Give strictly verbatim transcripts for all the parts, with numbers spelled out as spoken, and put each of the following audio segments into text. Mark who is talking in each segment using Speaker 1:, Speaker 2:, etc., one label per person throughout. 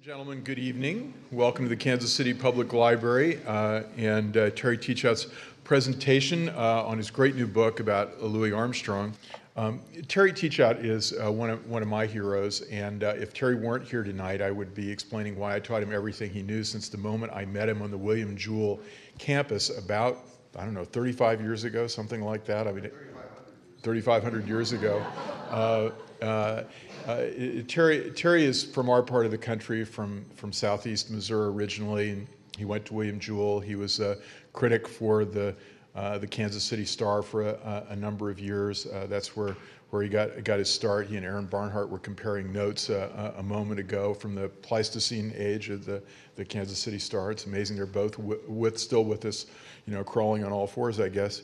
Speaker 1: Gentlemen, good evening. Welcome to the Kansas City Public Library uh, and uh, Terry Teachout's presentation uh, on his great new book about Louis Armstrong. Um, Terry Teachout is uh, one of one of my heroes, and uh, if Terry weren't here tonight, I would be explaining why I taught him everything he knew since the moment I met him on the William Jewell campus about, I don't know, thirty-five years ago, something like that. I mean, thirty-five hundred years ago. Uh, uh, uh, Terry, Terry is from our part of the country, from, from southeast Missouri originally, and he went to William Jewell. He was a critic for the uh, the Kansas City Star for a, a number of years. Uh, that's where where he got got his start. He and Aaron Barnhart were comparing notes uh, a, a moment ago from the Pleistocene age of the, the Kansas City Star. It's amazing they're both w- with still with us, you know, crawling on all fours, I guess.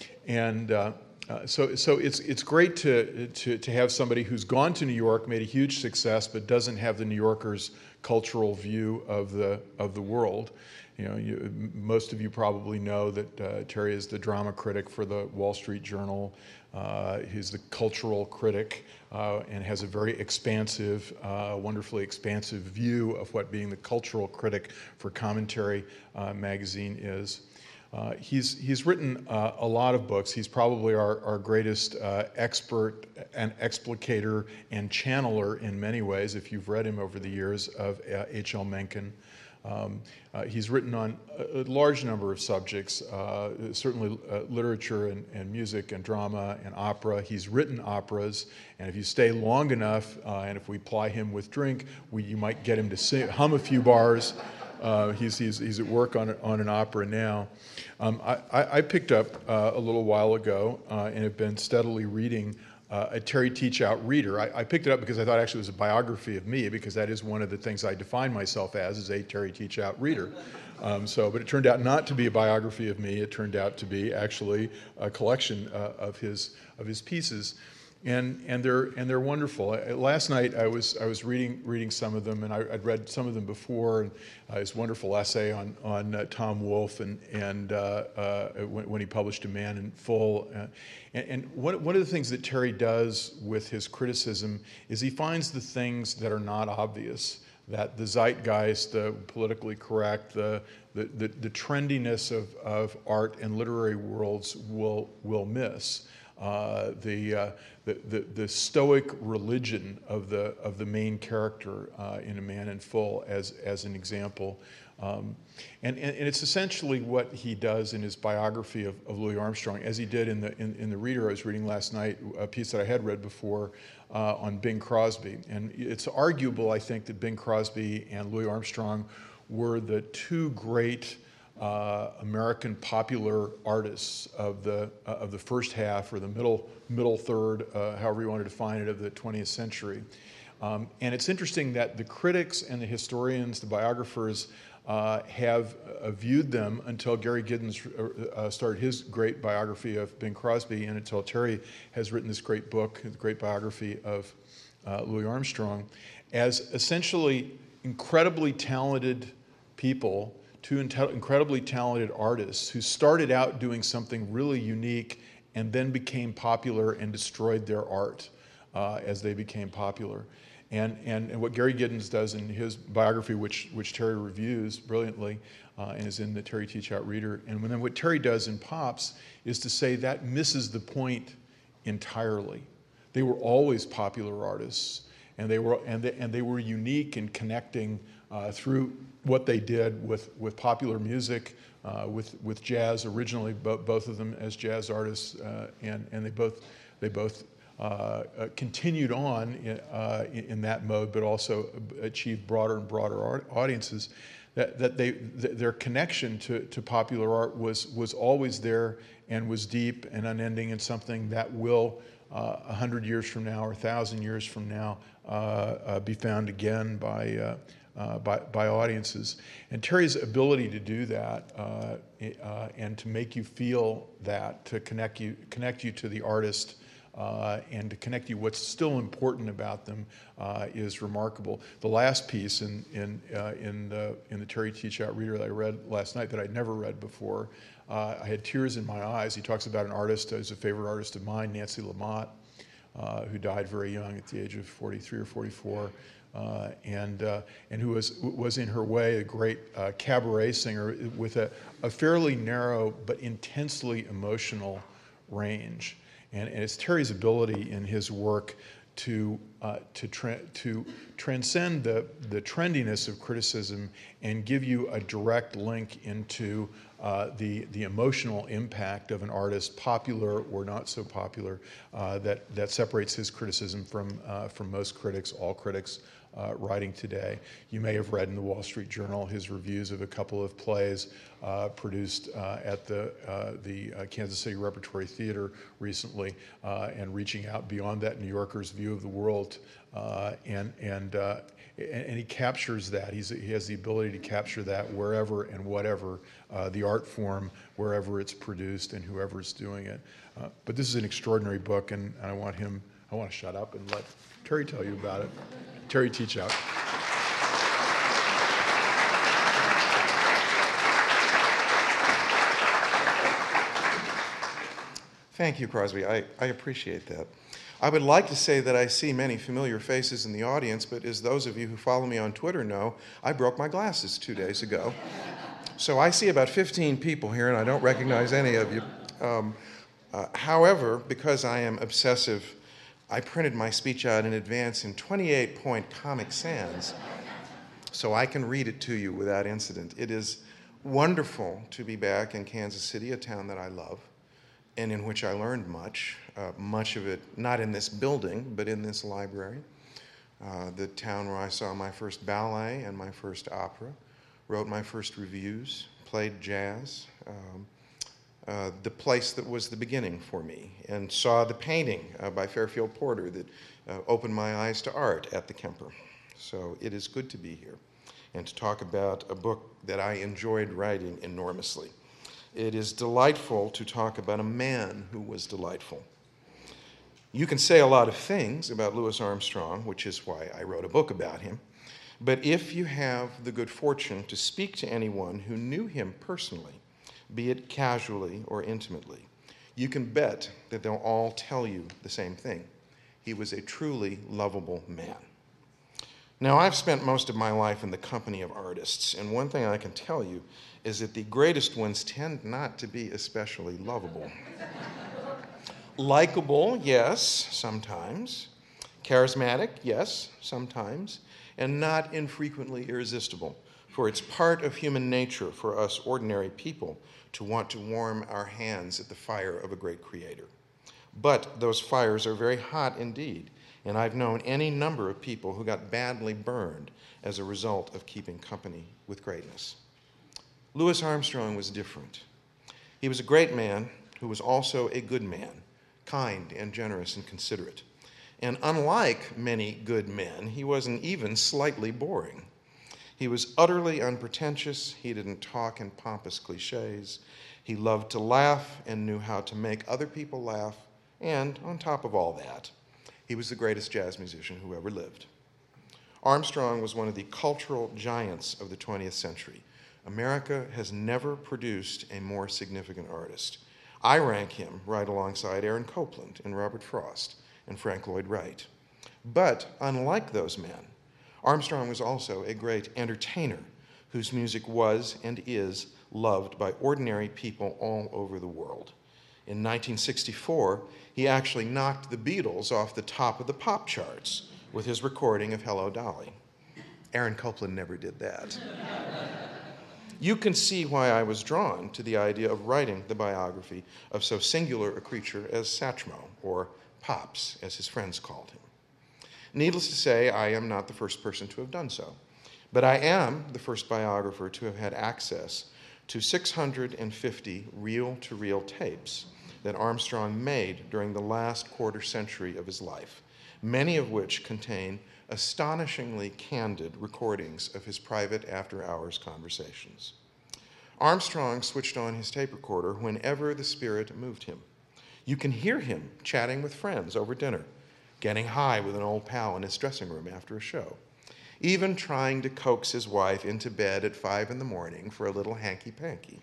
Speaker 1: And uh, Uh, so, so it's it's great to, to to have somebody who's gone to New York, made a huge success, but doesn't have the New Yorkers' cultural view of the of the world. You know, you, most of you probably know that uh, Terry is the drama critic for the Wall Street Journal. Uh, he's the cultural critic uh, and has a very expansive, uh, wonderfully expansive view of what being the cultural critic for Commentary uh, magazine is. Uh, he's he's written uh, a lot of books. He's probably our, our greatest uh, expert and explicator and channeler in many ways, if you've read him over the years, of uh, H L Mencken. Um, uh, he's written on a, a large number of subjects, uh, certainly uh, literature and, and music and drama and opera. He's written operas, and if you stay long enough, uh, and if we ply him with drink, we, you might get him to sing, hum a few bars. Uh, he's, he's, he's at work on, on an opera now. Um, I, I picked up uh, a little while ago uh, and have been steadily reading uh, a Terry Teachout reader. I, I picked it up because I thought actually it was a biography of me, because that is one of the things I define myself as, is a Terry Teachout reader. Um, so, but it turned out not to be a biography of me. It turned out to be actually a collection uh, of his of his pieces. And and they're and they're wonderful. Last night I was I was reading reading some of them, and I, I'd read some of them before. And, uh, his wonderful essay on on uh, Tom Wolfe, and and uh, uh, when, when he published A Man in Full. Uh, and and one one of the things that Terry does with his criticism is he finds the things that are not obvious, that the zeitgeist, the politically correct, the the the, the trendiness of, of art and literary worlds will will miss. Uh, the, uh, the, the the stoic religion of the of the main character uh, in A Man in Full, as as an example, um, and, and and it's essentially what he does in his biography of, of Louis Armstrong, as he did in the in, in the Reader I was reading last night, a piece that I had read before uh, on Bing Crosby, and it's arguable, I think, that Bing Crosby and Louis Armstrong were the two great Uh, American popular artists of the uh, of the first half, or the middle middle third, uh, however you want to define it, of the twentieth century. Um, and it's interesting that the critics and the historians, the biographers, uh, have uh, viewed them until Gary Giddens uh, started his great biography of Bing Crosby, and until Terry has written this great book, the great biography of uh, Louis Armstrong, as essentially incredibly talented people, two incredibly talented artists who started out doing something really unique and then became popular and destroyed their art uh, as they became popular. And, and and what Gary Giddens does in his biography, which which Terry reviews brilliantly uh, and is in the Terry Teachout Reader, and then what Terry does in Pops is to say that misses the point entirely. They were always popular artists, and they were and they, and they were unique in connecting uh, through what they did with, with popular music, uh, with with jazz originally, bo- both of them as jazz artists, uh, and and they both they both uh, uh, continued on in, uh, in, in that mode, but also achieved broader and broader art audiences. That that they th- their connection to, to popular art was was always there and was deep and unending, and something that will uh, a hundred years from now or a thousand years from now uh, uh, be found again by. Uh, Uh, by, by audiences. And Terry's ability to do that uh, uh, and to make you feel that, to connect you connect you to the artist uh, and to connect you what's still important about them uh, is remarkable. The last piece in in uh, in the in the Terry Teachout Reader that I read last night, that I'd never read before, uh, I had tears in my eyes. He talks about an artist who's a favorite artist of mine, Nancy Lamotte, uh, who died very young at the age of forty-three or forty-four. uh, and uh, and who was was in her way a great uh, cabaret singer with a, a fairly narrow but intensely emotional range. And, and it's Terry's ability in his work to uh, to tra- to transcend the the trendiness of criticism and give you a direct link into uh, the the emotional impact of an artist, popular or not so popular, uh, that that separates his criticism from uh, from most critics, all critics uh, writing today. You may have read in the Wall Street Journal his reviews of a couple of plays uh, produced uh, at the uh, the uh, Kansas City Repertory Theater recently, uh, and reaching out beyond that New Yorker's view of the world, uh, and and. Uh, And, and he captures that. He's, he has the ability to capture that wherever and whatever uh, the art form, wherever it's produced and whoever's doing it. Uh, but this is an extraordinary book, and I want him, I want to shut up and let Terry tell you about it. Terry Teachout.
Speaker 2: Thank you, Crosby. I, I appreciate that. I would like to say that I see many familiar faces in the audience, but as those of you who follow me on Twitter know, I broke my glasses two days ago. So I see about fifteen people here, and I don't recognize any of you. Um, uh, however, because I am obsessive, I printed my speech out in advance in twenty-eight point Comic Sans, so I can read it to you without incident. It is wonderful to be back in Kansas City, a town that I love, and in which I learned much, uh, much of it not in this building, but in this library. Uh, the town where I saw my first ballet and my first opera, wrote my first reviews, played jazz, um, uh, the place that was the beginning for me, and saw the painting uh, by Fairfield Porter that uh, opened my eyes to art at the Kemper. So it is good to be here and to talk about a book that I enjoyed writing enormously. It is delightful to talk about a man who was delightful. You can say a lot of things about Louis Armstrong, which is why I wrote a book about him, but if you have the good fortune to speak to anyone who knew him personally, be it casually or intimately, you can bet that they'll all tell you the same thing. He was a truly lovable man. Now, I've spent most of my life in the company of artists, and one thing I can tell you is that the greatest ones tend not to be especially lovable. Likeable, yes, sometimes. Charismatic, yes, sometimes. And not infrequently irresistible, for it's part of human nature for us ordinary people to want to warm our hands at the fire of a great creator. But those fires are very hot indeed, and I've known any number of people who got badly burned as a result of keeping company with greatness. Louis Armstrong was different. He was a great man who was also a good man, kind and generous and considerate. And unlike many good men, he wasn't even slightly boring. He was utterly unpretentious. He didn't talk in pompous cliches. He loved to laugh and knew how to make other people laugh. And on top of all that, he was the greatest jazz musician who ever lived. Armstrong was one of the cultural giants of the twentieth century. America has never produced a more significant artist. I rank him right alongside Aaron Copland and Robert Frost and Frank Lloyd Wright. But unlike those men, Armstrong was also a great entertainer whose music was and is loved by ordinary people all over the world. In nineteen sixty-four, he actually knocked the Beatles off the top of the pop charts with his recording of Hello, Dolly. Aaron Copland never did that. You can see why I was drawn to the idea of writing the biography of so singular a creature as Satchmo, or Pops, as his friends called him. Needless to say, I am not the first person to have done so, but I am the first biographer to have had access to six hundred fifty reel-to-reel tapes that Armstrong made during the last quarter century of his life, many of which contain astonishingly candid recordings of his private after-hours conversations. Armstrong switched on his tape recorder whenever the spirit moved him. You can hear him chatting with friends over dinner, getting high with an old pal in his dressing room after a show, even trying to coax his wife into bed at five in the morning for a little hanky-panky.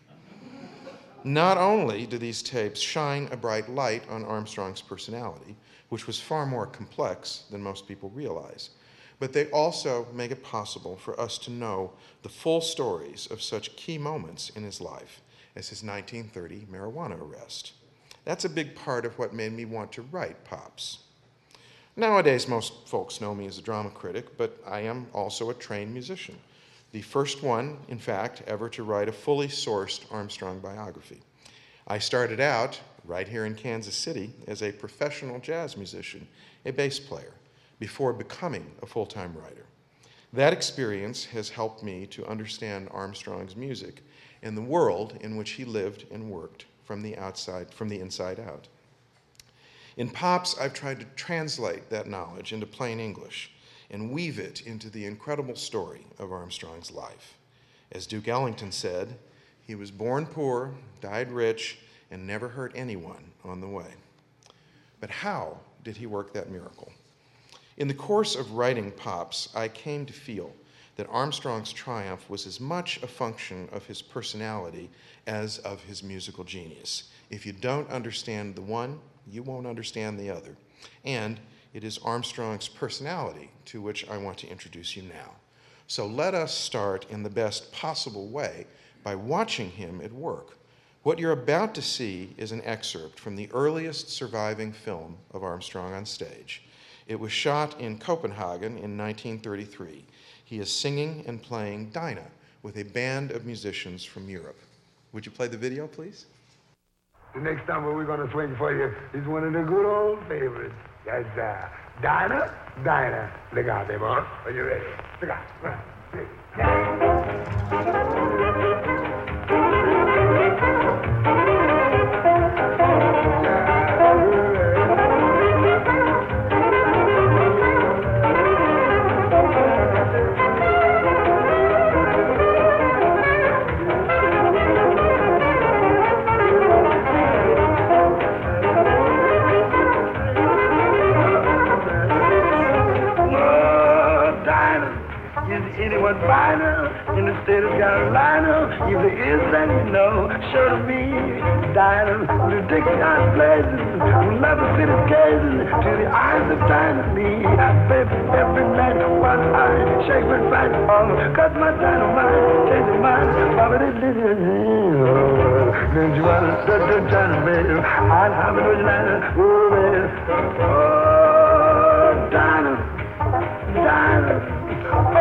Speaker 2: Not only do these tapes shine a bright light on Armstrong's personality, which was far more complex than most people realize, but they also make it possible for us to know the full stories of such key moments in his life as his nineteen thirty marijuana arrest. That's a big part of what made me want to write Pops. Nowadays, most folks know me as a drama critic, but I am also a trained musician. The first one, in fact, ever to write a fully sourced Armstrong biography. I started out right here in Kansas City as a professional jazz musician, a bass player, before becoming a full-time writer. That experience has helped me to understand Armstrong's music and the world in which he lived and worked from the outside, from the inside out. In Pops, I've tried to translate that knowledge into plain English and weave it into the incredible story of Armstrong's life. As Duke Ellington said, he was born poor, died rich, and never hurt anyone on the way. But how did he work that miracle? In the course of writing Pops, I came to feel that Armstrong's triumph was as much a function of his personality as of his musical genius. If you don't understand the one, you won't understand the other. And it is Armstrong's personality to which I want to introduce you now. So let us start in the best possible way by watching him at work. What you're about to see is an excerpt from the earliest surviving film of Armstrong on stage. It was shot in Copenhagen in nineteen thirty-three. He is singing and playing Dinah with a band of musicians from Europe. Would you play the video, please?
Speaker 3: The next number we're going to swing for you is one of the good old favorites. That's uh, Dinah, Dinah. Look out there, boy. Are you ready? Look out. Right. Anyone finer in the state of Carolina? If there is, then you know, sure to be Dinah, the Dixon blazing, from Love City gazing to the eyes of Dinah Lee. Baby, every night while I shake my fight on, cause my dynamite change your mind. Then you want to set the Dinah, baby. I'd have it with Dinah, oh, baby. Oh, Dinah, Dinah, oh.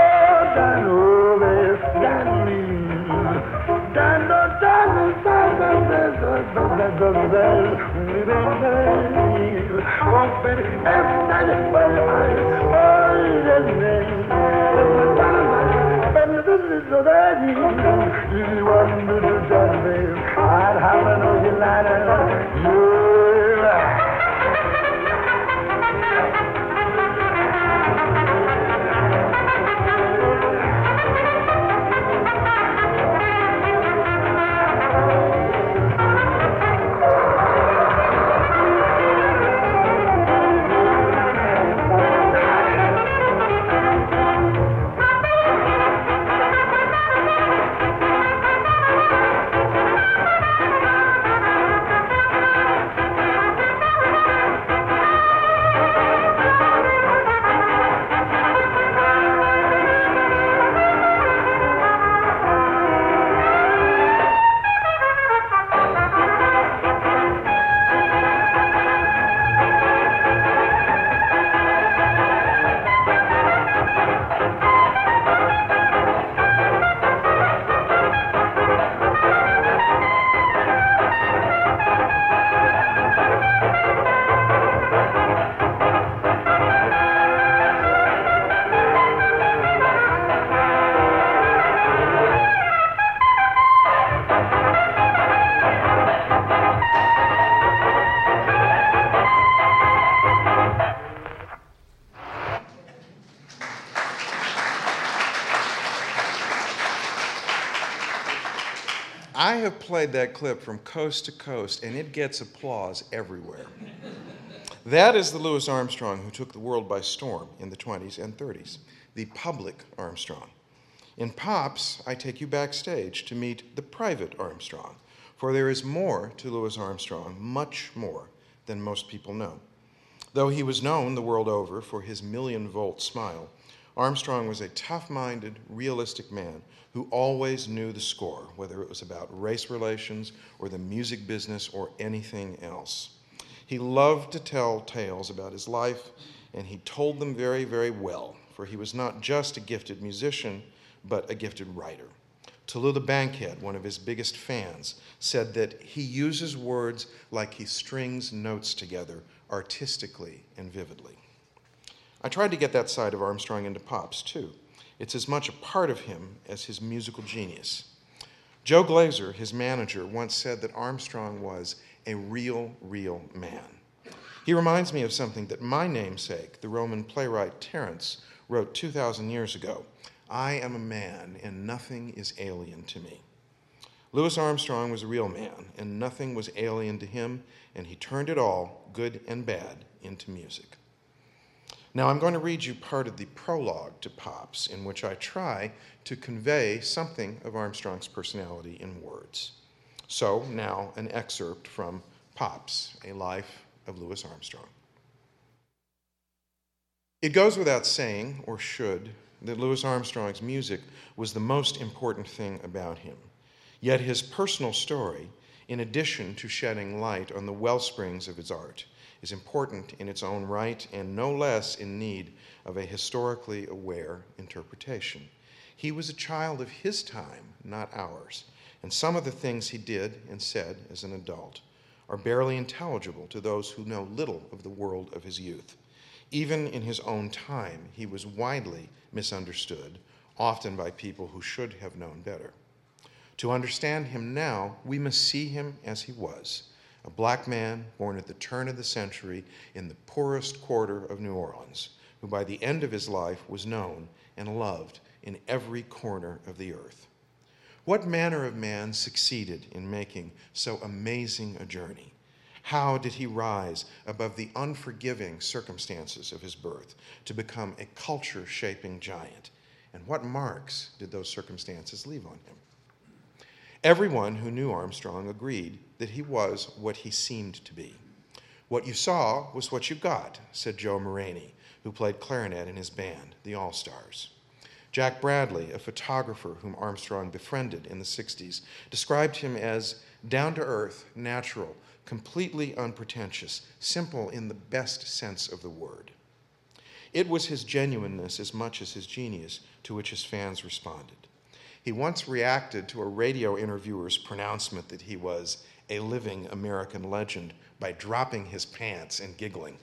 Speaker 3: I'd have an ocean liner.
Speaker 2: I have played that clip from coast to coast, and it gets applause everywhere. That is the Louis Armstrong who took the world by storm in the twenties and thirties, the public Armstrong. In Pops, I take you backstage to meet the private Armstrong, for there is more to Louis Armstrong, much more than most people know. Though he was known the world over for his million-volt smile, Armstrong was a tough-minded, realistic man who always knew the score, whether it was about race relations or the music business or anything else. He loved to tell tales about his life, and he told them very, very well, for he was not just a gifted musician, but a gifted writer. Tallulah Bankhead, one of his biggest fans, said that he uses words like he strings notes together artistically and vividly. I tried to get that side of Armstrong into Pops, too. It's as much a part of him as his musical genius. Joe Glazer, his manager, once said that Armstrong was a real, real man. He reminds me of something that my namesake, the Roman playwright Terence, wrote two thousand years ago. I am a man, and nothing is alien to me. Louis Armstrong was a real man, and nothing was alien to him, and he turned it all, good and bad, into music. Now I'm going to read you part of the prologue to Pops, in which I try to convey something of Armstrong's personality in words. So now an excerpt from Pops, A Life of Louis Armstrong. It goes without saying, or should, that Louis Armstrong's music was the most important thing about him. Yet his personal story, in addition to shedding light on the wellsprings of his art, is important in its own right and no less in need of a historically aware interpretation. He was a child of his time, not ours, and some of the things he did and said as an adult are barely intelligible to those who know little of the world of his youth. Even in his own time, he was widely misunderstood, often by people who should have known better. To understand him now, we must see him as he was, a black man born at the turn of the century in the poorest quarter of New Orleans, who by the end of his life was known and loved in every corner of the earth. What manner of man succeeded in making so amazing a journey? How did he rise above the unforgiving circumstances of his birth to become a culture-shaping giant? And what marks did those circumstances leave on him? Everyone who knew Armstrong agreed that he was what he seemed to be. What you saw was what you got, said Joe Muraney, who played clarinet in his band, the All-Stars. Jack Bradley, a photographer whom Armstrong befriended in the sixties, described him as down-to-earth, natural, completely unpretentious, simple in the best sense of the word. It was his genuineness as much as his genius to which his fans responded. He once reacted to a radio interviewer's pronouncement that he was a living American legend by dropping his pants and giggling.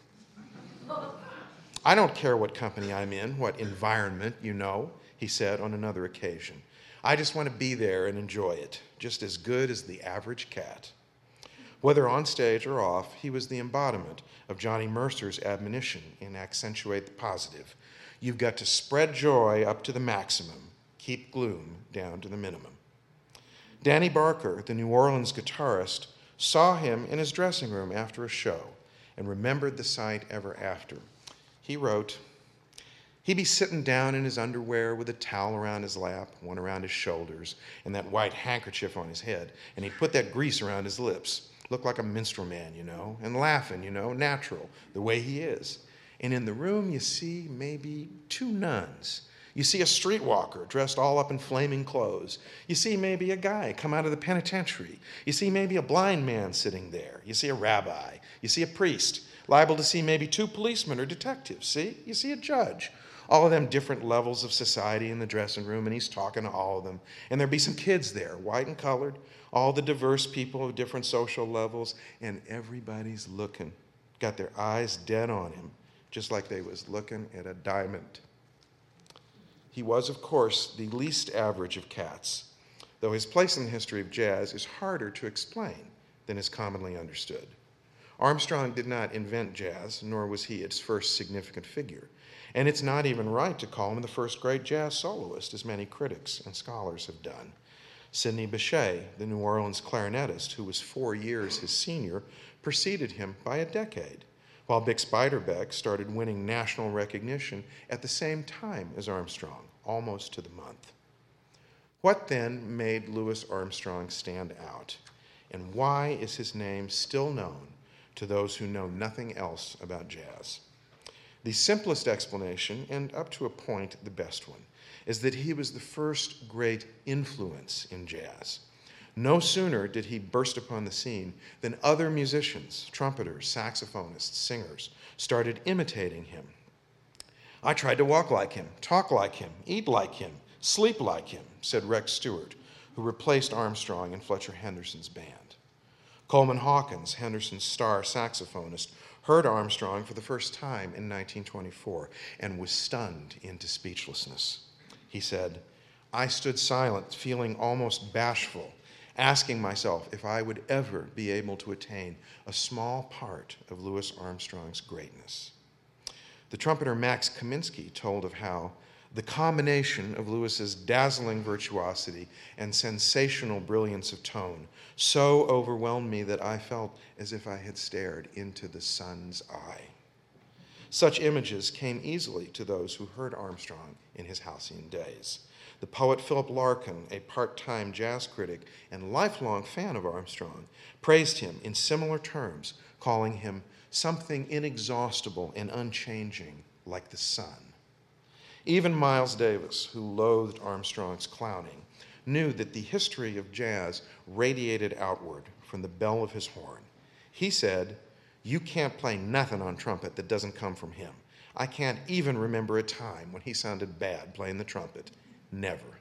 Speaker 2: I don't care what company I'm in, what environment, you know, he said on another occasion. I just want to be there and enjoy it, just as good as the average cat. Whether on stage or off, he was the embodiment of Johnny Mercer's admonition in Accentuate the Positive. You've got to spread joy up to the maximum, keep gloom down to the minimum. Danny Barker, the New Orleans guitarist, saw him in his dressing room after a show and remembered the sight ever after. He wrote, he'd be sitting down in his underwear with a towel around his lap, one around his shoulders, and that white handkerchief on his head, and he'd put that grease around his lips. Looked like a minstrel man, you know, and laughing, you know, natural, the way he is. And in the room, you see maybe two nuns. You see a streetwalker dressed all up in flaming clothes. You see maybe a guy come out of the penitentiary. You see maybe a blind man sitting there. You see a rabbi. You see a priest. Liable to see maybe two policemen or detectives. See? You see a judge. All of them different levels of society in the dressing room, and he's talking to all of them. And there'd be some kids there, white and colored, all the diverse people of different social levels, and everybody's looking, got their eyes dead on him, just like they was looking at a diamond. He was, of course, the least average of cats, though his place in the history of jazz is harder to explain than is commonly understood. Armstrong did not invent jazz, nor was he its first significant figure. And it's not even right to call him the first great jazz soloist, as many critics and scholars have done. Sidney Bechet, the New Orleans clarinetist, who was four years his senior, preceded him by a decade, while Bix Beiderbecke started winning national recognition at the same time as Armstrong, almost to the month. What then made Louis Armstrong stand out, and why is his name still known to those who know nothing else about jazz? The simplest explanation, and up to a point the best one, is that he was the first great influence in jazz. No sooner did he burst upon the scene than other musicians, trumpeters, saxophonists, singers, started imitating him. "I tried to walk like him, talk like him, eat like him, sleep like him," said Rex Stewart, who replaced Armstrong in Fletcher Henderson's band. Coleman Hawkins, Henderson's star saxophonist, heard Armstrong for the first time in nineteen twenty-four and was stunned into speechlessness. He said, "I stood silent, feeling almost bashful, asking myself if I would ever be able to attain a small part of Louis Armstrong's greatness." The trumpeter Max Kaminsky told of how the combination of Louis's dazzling virtuosity and sensational brilliance of tone so overwhelmed me that I felt as if I had stared into the sun's eye. Such images came easily to those who heard Armstrong in his halcyon days. The poet Philip Larkin, a part-time jazz critic and lifelong fan of Armstrong, praised him in similar terms, calling him something inexhaustible and unchanging like the sun. Even Miles Davis, who loathed Armstrong's clowning, knew that the history of jazz radiated outward from the bell of his horn. He said, "You can't play nothing on trumpet that doesn't come from him. I can't even remember a time when he sounded bad playing the trumpet. Never."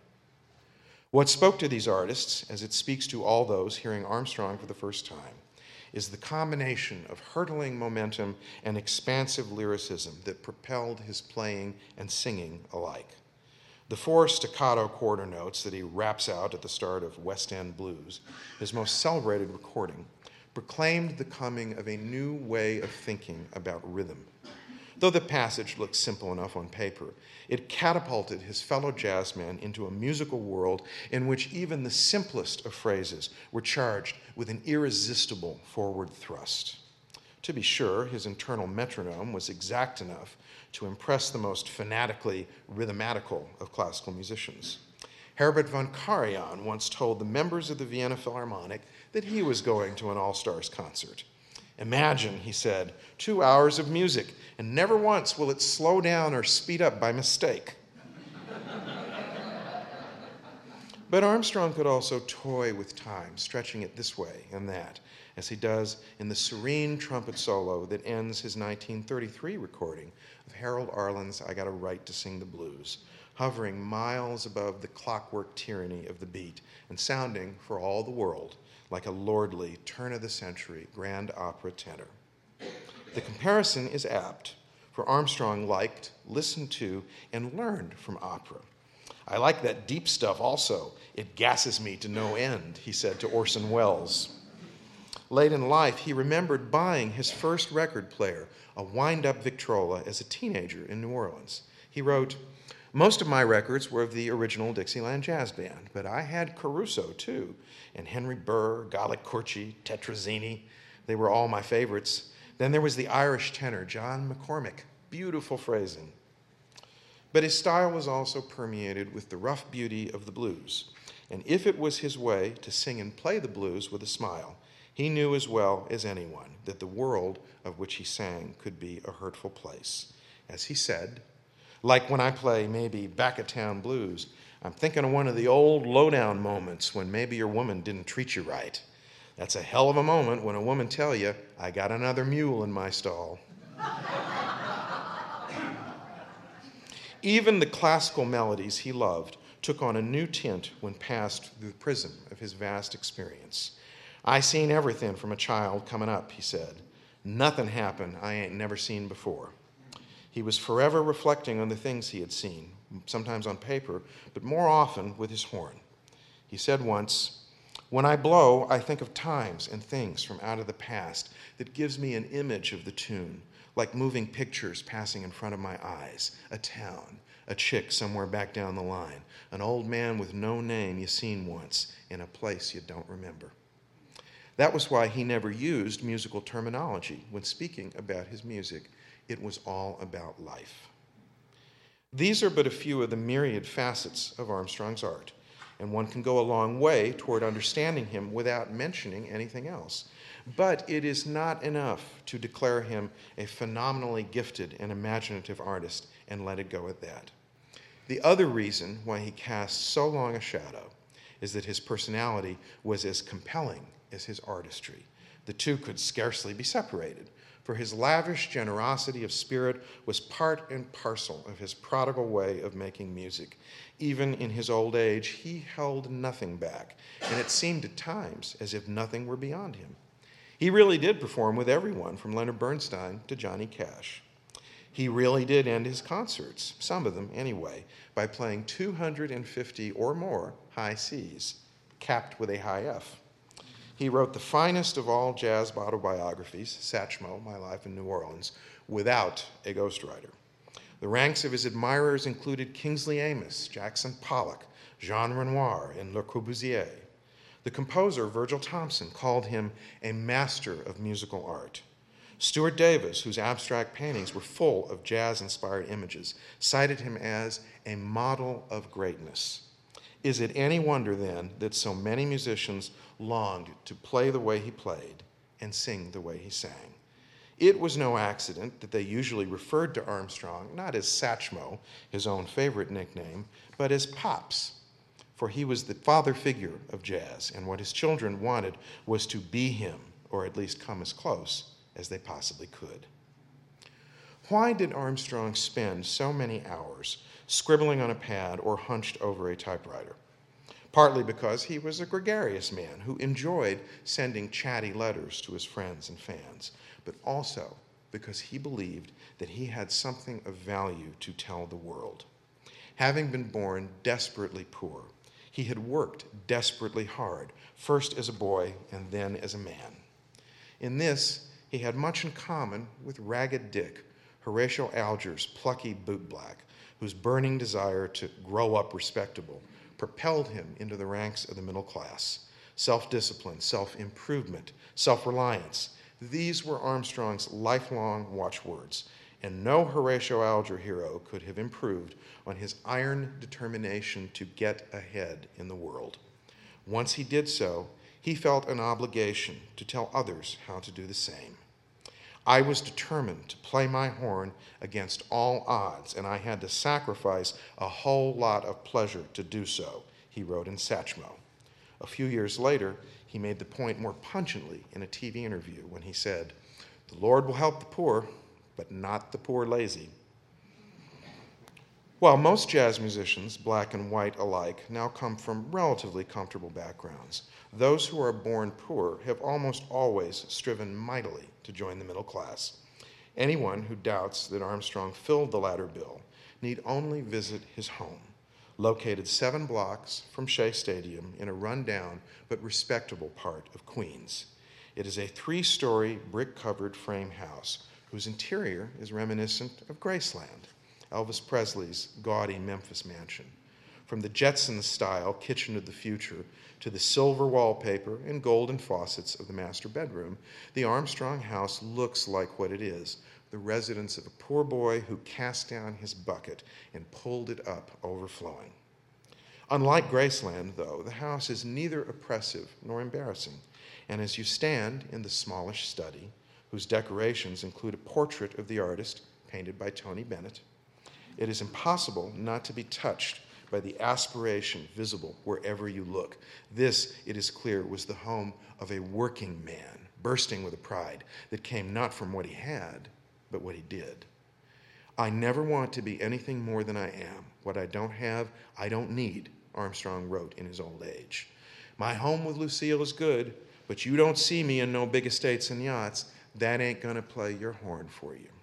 Speaker 2: What spoke to these artists, as it speaks to all those hearing Armstrong for the first time, is the combination of hurtling momentum and expansive lyricism that propelled his playing and singing alike. The four staccato quarter notes that he raps out at the start of West End Blues, his most celebrated recording, proclaimed the coming of a new way of thinking about rhythm. Though the passage looked simple enough on paper, it catapulted his fellow jazzmen into a musical world in which even the simplest of phrases were charged with an irresistible forward thrust. To be sure, his internal metronome was exact enough to impress the most fanatically rhythmatical of classical musicians. Herbert von Karajan once told the members of the Vienna Philharmonic that he was going to an All-Stars concert. "Imagine," he said, "two hours of music, and never once will it slow down or speed up by mistake." But Armstrong could also toy with time, stretching it this way and that, as he does in the serene trumpet solo that ends his nineteen thirty-three recording of Harold Arlen's "I Got a Right to Sing the Blues," hovering miles above the clockwork tyranny of the beat and sounding, for all the world, like a lordly turn-of-the-century grand opera tenor. The comparison is apt, for Armstrong liked, listened to, and learned from opera. "I like that deep stuff also. It gasses me to no end," he said to Orson Welles. Late in life, he remembered buying his first record player, a wind-up Victrola, as a teenager in New Orleans. He wrote, "Most of my records were of the original Dixieland Jazz Band, but I had Caruso, too, and Henry Burr, Gallic Corci, Tetrazzini. They were all my favorites. Then there was the Irish tenor, John McCormick. Beautiful phrasing." But his style was also permeated with the rough beauty of the blues, and if it was his way to sing and play the blues with a smile, he knew as well as anyone that the world of which he sang could be a hurtful place. As he said, "Like when I play maybe back-of-town blues, I'm thinking of one of the old lowdown moments when maybe your woman didn't treat you right. That's a hell of a moment when a woman tell you, 'I got another mule in my stall.'" Even the classical melodies he loved took on a new tint when passed through the prism of his vast experience. "I seen everything from a child coming up," he said. "Nothing happened I ain't never seen before." He was forever reflecting on the things he had seen, sometimes on paper, but more often with his horn. He said once, "When I blow, I think of times and things from out of the past that gives me an image of the tune, like moving pictures passing in front of my eyes, a town, a chick somewhere back down the line, an old man with no name you seen once in a place you don't remember." That was why he never used musical terminology when speaking about his music. It was all about life. These are but a few of the myriad facets of Armstrong's art, and one can go a long way toward understanding him without mentioning anything else. But it is not enough to declare him a phenomenally gifted and imaginative artist and let it go at that. The other reason why he casts so long a shadow is that his personality was as compelling as his artistry. The two could scarcely be separated, for his lavish generosity of spirit was part and parcel of his prodigal way of making music. Even in his old age, he held nothing back, and it seemed at times as if nothing were beyond him. He really did perform with everyone, from Leonard Bernstein to Johnny Cash. He really did end his concerts, some of them anyway, by playing two hundred fifty or more high Cs, capped with a high F. He wrote the finest of all jazz autobiographies, Satchmo, My Life in New Orleans, without a ghostwriter. The ranks of his admirers included Kingsley Amis, Jackson Pollock, Jean Renoir, and Le Corbusier. The composer, Virgil Thompson, called him a master of musical art. Stuart Davis, whose abstract paintings were full of jazz-inspired images, cited him as a model of greatness. Is it any wonder, then, that so many musicians longed to play the way he played and sing the way he sang? It was no accident that they usually referred to Armstrong not as Satchmo, his own favorite nickname, but as Pops, for he was the father figure of jazz, and what his children wanted was to be him, or at least come as close as they possibly could. Why did Armstrong spend so many hours scribbling on a pad or hunched over a typewriter? Partly because he was a gregarious man who enjoyed sending chatty letters to his friends and fans, but also because he believed that he had something of value to tell the world. Having been born desperately poor, he had worked desperately hard, first as a boy and then as a man. In this, he had much in common with Ragged Dick, Horatio Alger's plucky bootblack, whose burning desire to grow up respectable propelled him into the ranks of the middle class. Self-discipline, self-improvement, self-reliance, these were Armstrong's lifelong watchwords, and no Horatio Alger hero could have improved on his iron determination to get ahead in the world. Once he did so, he felt an obligation to tell others how to do the same. I was determined to play my horn against all odds, and I had to sacrifice a whole lot of pleasure to do so, he wrote in Satchmo. A few years later, he made the point more pungently in a T V interview when he said, "The Lord will help the poor, but not the poor lazy." While most jazz musicians, black and white alike, now come from relatively comfortable backgrounds, those who are born poor have almost always striven mightily to join the middle class. Anyone who doubts that Armstrong filled the latter bill need only visit his home, located seven blocks from Shea Stadium in a rundown but respectable part of Queens. It is a three-story brick-covered frame house whose interior is reminiscent of Graceland, Elvis Presley's gaudy Memphis mansion. From the Jetsons-style kitchen of the future to the silver wallpaper and golden faucets of the master bedroom, the Armstrong house looks like what it is, the residence of a poor boy who cast down his bucket and pulled it up overflowing. Unlike Graceland, though, the house is neither oppressive nor embarrassing, and as you stand in the smallish study, whose decorations include a portrait of the artist painted by Tony Bennett, it is impossible not to be touched by the aspiration visible wherever you look. This, it is clear, was the home of a working man, bursting with a pride that came not from what he had, but what he did. "I never want to be anything more than I am. What I don't have, I don't need," Armstrong wrote in his old age. "My home with Lucille is good, but you don't see me in no big estates and yachts. That ain't gonna play your horn for you."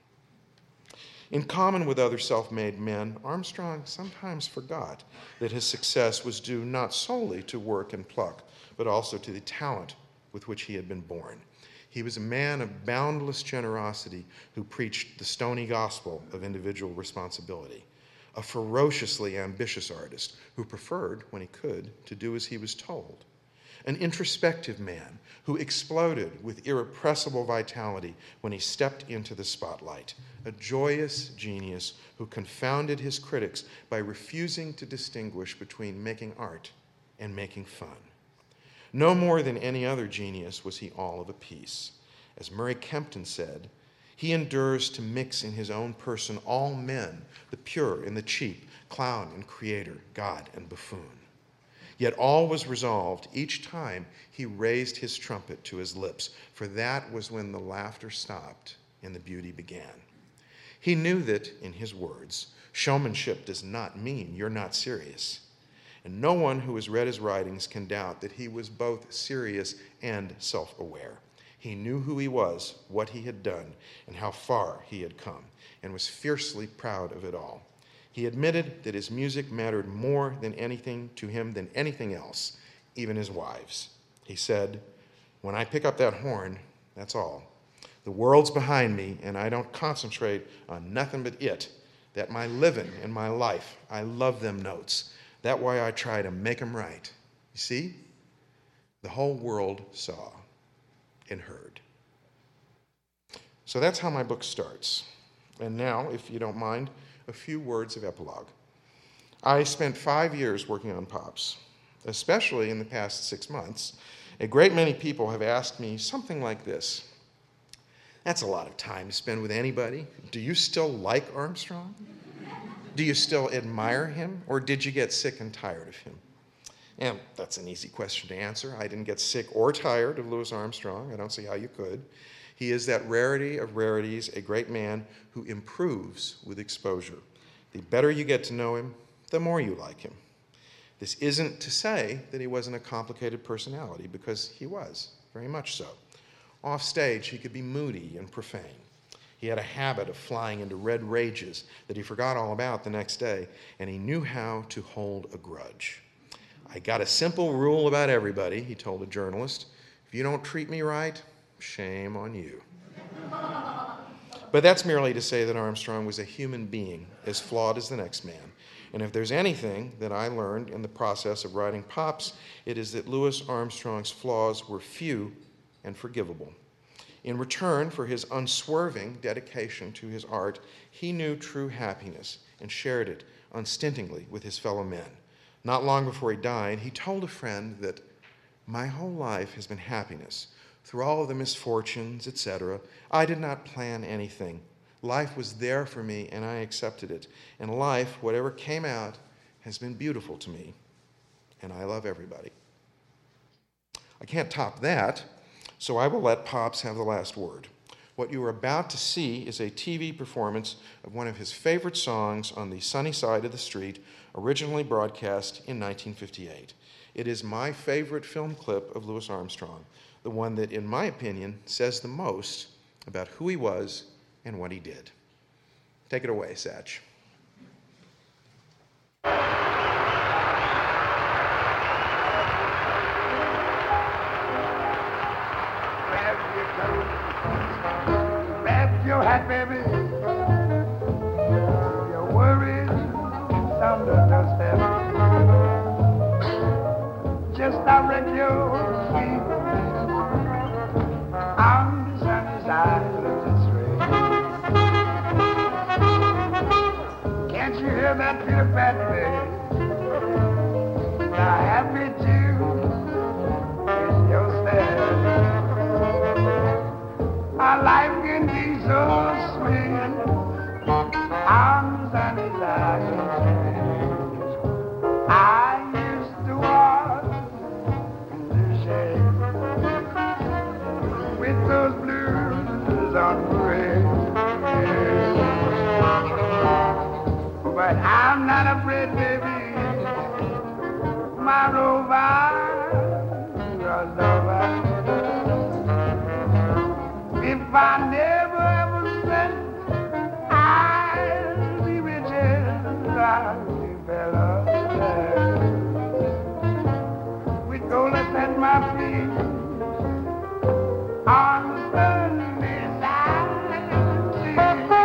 Speaker 2: In common with other self-made men, Armstrong sometimes forgot that his success was due not solely to work and pluck, but also to the talent with which he had been born. He was a man of boundless generosity who preached the stony gospel of individual responsibility, a ferociously ambitious artist who preferred, when he could, to do as he was told, an introspective man who exploded with irrepressible vitality when he stepped into the spotlight, a joyous genius who confounded his critics by refusing to distinguish between making art and making fun. No more than any other genius was he all of a piece. As Murray Kempton said, he endures to mix in his own person all men, the pure and the cheap, clown and creator, God and buffoon. Yet all was resolved each time he raised his trumpet to his lips, for that was when the laughter stopped and the beauty began. He knew that, in his words, showmanship does not mean you're not serious. And no one who has read his writings can doubt that he was both serious and self-aware. He knew who he was, what he had done, and how far he had come, and was fiercely proud of it all. He admitted that his music mattered more than anything to him than anything else, even his wives. He said, "When I pick up that horn, that's all. The world's behind me, and I don't concentrate on nothing but it. That my living and my life, I love them notes. That why I try to make them right." You see? The whole world saw and heard. So that's how my book starts. And now, if you don't mind, a few words of epilogue. I spent five years working on Pops, especially in the past six months. A great many people have asked me something like this: "That's a lot of time to spend with anybody. Do you still like Armstrong? Do you still admire him, or did you get sick and tired of him?" And that's an easy question to answer. I didn't get sick or tired of Louis Armstrong. I don't see how you could. He is that rarity of rarities, a great man who improves with exposure. The better you get to know him, the more you like him. This isn't to say that he wasn't a complicated personality, because he was, very much so. Off stage, he could be moody and profane. He had a habit of flying into red rages that he forgot all about the next day, and he knew how to hold a grudge. "I got a simple rule about everybody," he told a journalist. "If you don't treat me right, shame on you." But that's merely to say that Armstrong was a human being, as flawed as the next man. And if there's anything that I learned in the process of writing Pops, it is that Louis Armstrong's flaws were few and forgivable. In return for his unswerving dedication to his art, he knew true happiness and shared it unstintingly with his fellow men. Not long before he died, he told a friend that, "My whole life has been happiness. Through all of the misfortunes, et cetera, I did not plan anything. Life was there for me, and I accepted it. And life, whatever came out, has been beautiful to me. And I love everybody." I can't top that, so I will let Pops have the last word. What you are about to see is a T V performance of one of his favorite songs on the sunny side of the street, originally broadcast in nineteen fifty-eight. It is my favorite film clip of Louis Armstrong, the one that, in my opinion, says the most about who he was and what he did. Take it away, Satch.
Speaker 3: Grab your hat, baby. Your worries on the doorstep. Just direct your feet on the sunny side of the street. Can't you hear that Peter Pan, baby? The happy tune is your step. Our life can be so sweet on the sunny side of the street. I used to walk in the shade with those blues on parade. But I'm not afraid, baby. My rover runs over. If I never ever said I'll be richer, I'll be better. With gold at my feet on the sunny side of the sea.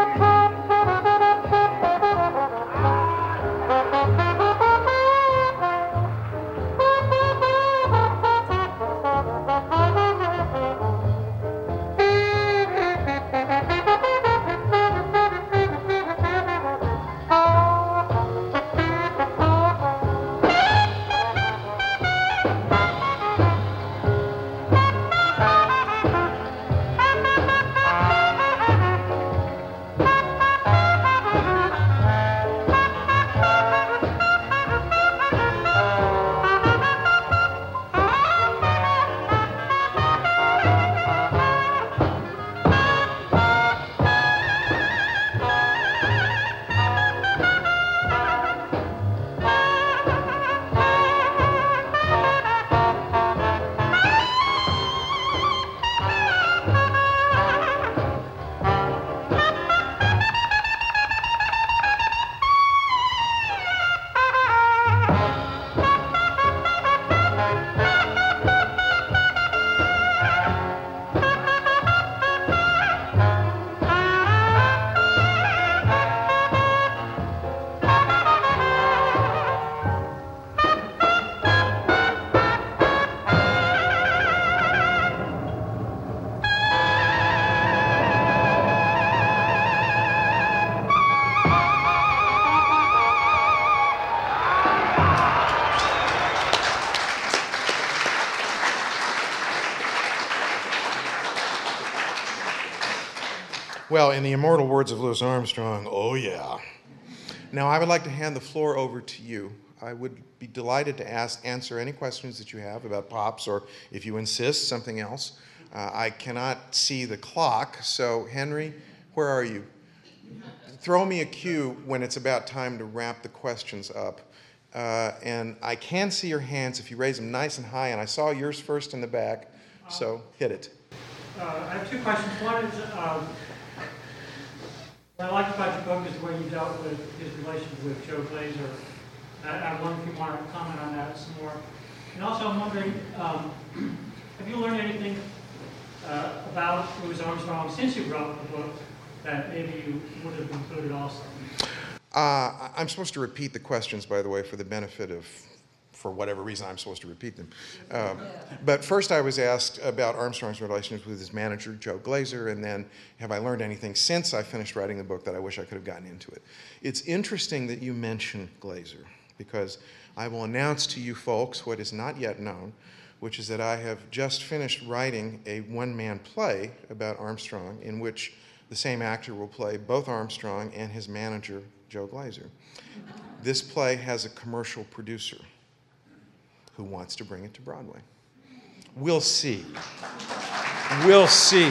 Speaker 2: Well, in the immortal words of Louis Armstrong, oh yeah. Now, I would like to hand the floor over to you. I would be delighted to ask, answer any questions that you have about Pops, or if you insist, something else. Uh, I cannot see the clock, so Henry, where are you? Throw me a cue when it's about time to wrap the questions up. Uh, and I can see your hands if you raise them nice and high, and I saw yours first in the back, so hit it.
Speaker 4: Uh, I have two questions. One is, um, what I liked about your book is the way you dealt with his relationship with Joe Glaser. I, I wonder if you want to comment on that some more. And also, I'm wondering, um, have you learned anything uh, about Louis Armstrong since you wrote the book that maybe you would have included also?
Speaker 2: Uh, I'm supposed to repeat the questions, by the way, for the benefit of, for whatever reason I'm supposed to repeat them. Um, but first I was asked about Armstrong's relationship with his manager, Joe Glaser, and then have I learned anything since I finished writing the book that I wish I could have gotten into it. It's interesting that you mention Glaser, because I will announce to you folks what is not yet known, which is that I have just finished writing a one-man play about Armstrong in which the same actor will play both Armstrong and his manager, Joe Glaser. This play has a commercial producer who wants to bring it to Broadway. We'll see. We'll see.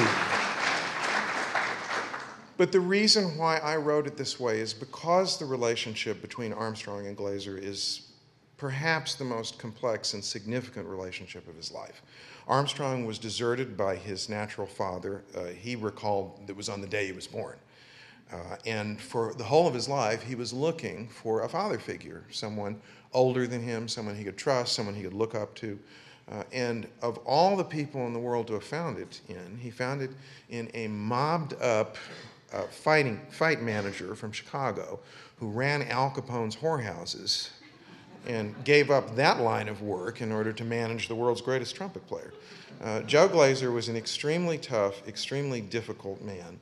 Speaker 2: But the reason why I wrote it this way is because the relationship between Armstrong and Glaser is perhaps the most complex and significant relationship of his life. Armstrong was deserted by his natural father. Uh, he recalled it was on the day he was born. Uh, and for the whole of his life, he was looking for a father figure, someone older than him, someone he could trust, someone he could look up to. Uh, and of all the people in the world to have found it in, he found it in a mobbed-up uh, fighting fight manager from Chicago who ran Al Capone's whorehouses and gave up that line of work in order to manage the world's greatest trumpet player. Uh, Joe Glaser was an extremely tough, extremely difficult man.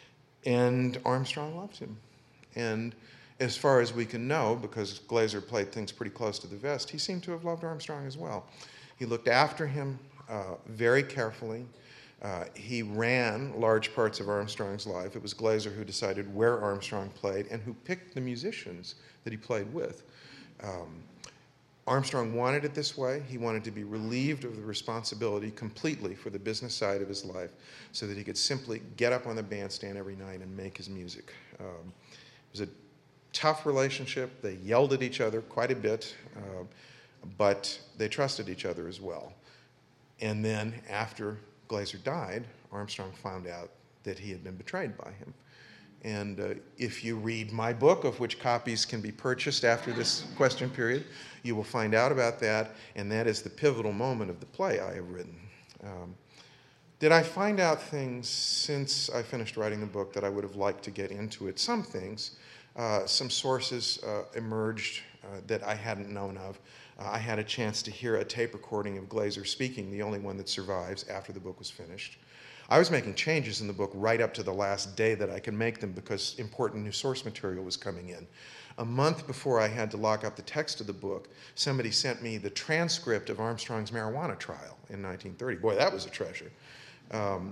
Speaker 2: And Armstrong loved him. And as far as we can know, because Glaser played things pretty close to the vest, he seemed to have loved Armstrong as well. He looked after him uh, very carefully. Uh, he ran large parts of Armstrong's life. It was Glaser who decided where Armstrong played and who picked the musicians that he played with. Um, Armstrong wanted it this way. He wanted to be relieved of the responsibility completely for the business side of his life so that he could simply get up on the bandstand every night and make his music. Um, it was a tough relationship. They yelled at each other quite a bit, uh, but they trusted each other as well. And then after Glaser died, Armstrong found out that he had been betrayed by him. And uh, if you read my book, of which copies can be purchased after this question period, you will find out about that, and that is the pivotal moment of the play I have written. Um, did I find out things since I finished writing the book that I would have liked to get into it? Some things. Uh, some sources uh, emerged uh, that I hadn't known of. Uh, I had a chance to hear a tape recording of Glaser speaking, the only one that survives, after the book was finished. I was making changes in the book right up to the last day that I could make them because important new source material was coming in. A month before I had to lock up the text of the book, somebody sent me the transcript of Armstrong's marijuana trial in nineteen thirty. Boy, that was a treasure. Um,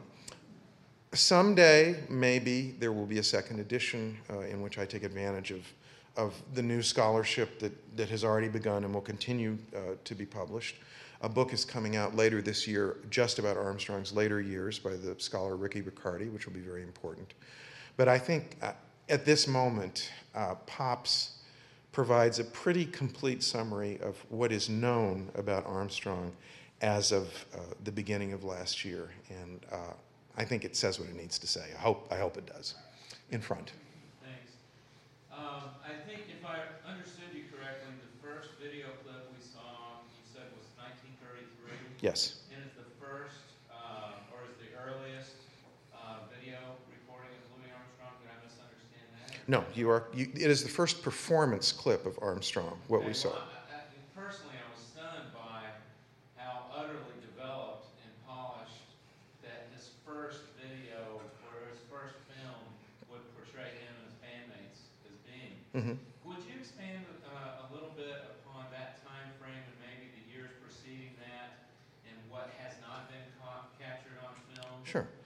Speaker 2: someday, maybe, there will be a second edition uh, in which I take advantage of, of the new scholarship that, that has already begun and will continue uh, to be published. A book is coming out later this year just about Armstrong's later years by the scholar Ricky Riccardi, which will be very important. But I think uh, at this moment, uh, Pops provides a pretty complete summary of what is known about Armstrong as of uh, the beginning of last year. And uh, I think it says what it needs to say. I hope, I hope it does. In front.
Speaker 5: Thanks. Um, I think if I understood you correctly, the first video clip we saw, you said was nineteen thirty-three.
Speaker 2: Yes.
Speaker 5: And is the first, uh, or is the earliest uh, video recording of Louis Armstrong? Did I misunderstand that?
Speaker 2: No, you are. You, it is the first performance clip of Armstrong, what
Speaker 5: Okay,
Speaker 2: we saw.
Speaker 5: well, I, I, personally, I was stunned by how utterly developed and polished that his first video, or his first film, would portray him and his bandmates as being.
Speaker 2: Mm-hmm.
Speaker 5: Would you expand uh, a little bit upon that time frame and maybe the years preceding that and what has not been ca- captured on film?
Speaker 2: Sure.
Speaker 5: Um,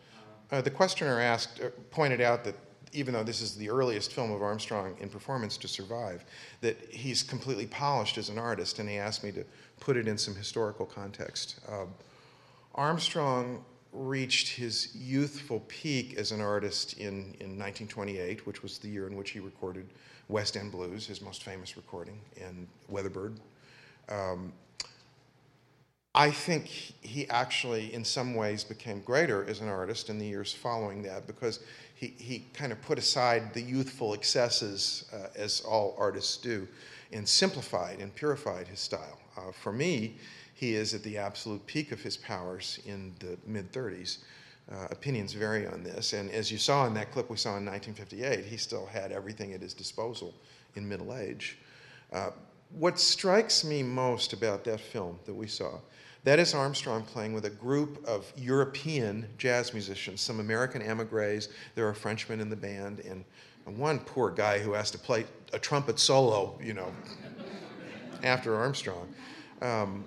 Speaker 2: Uh, the questioner asked, uh, pointed out that even though this is the earliest film of Armstrong in performance to survive, that he's completely polished as an artist, and he asked me to put it in some historical context. Uh, Armstrong reached his youthful peak as an artist in, in nineteen twenty-eight, which was the year in which he recorded West End Blues, his most famous recording, and Weatherbird. Um, I think he actually, in some ways, became greater as an artist in the years following that, because he, he kind of put aside the youthful excesses, uh, as all artists do, and simplified and purified his style. Uh, for me, he is at the absolute peak of his powers in the mid-thirties. Uh, opinions vary on this, and as you saw in that clip we saw in nineteen fifty-eight, he still had everything at his disposal in middle age. Uh, what strikes me most about that film that we saw, that is Armstrong playing with a group of European jazz musicians, some American emigres, there are Frenchmen in the band, and one poor guy who has to play a trumpet solo, you know, after Armstrong. Um,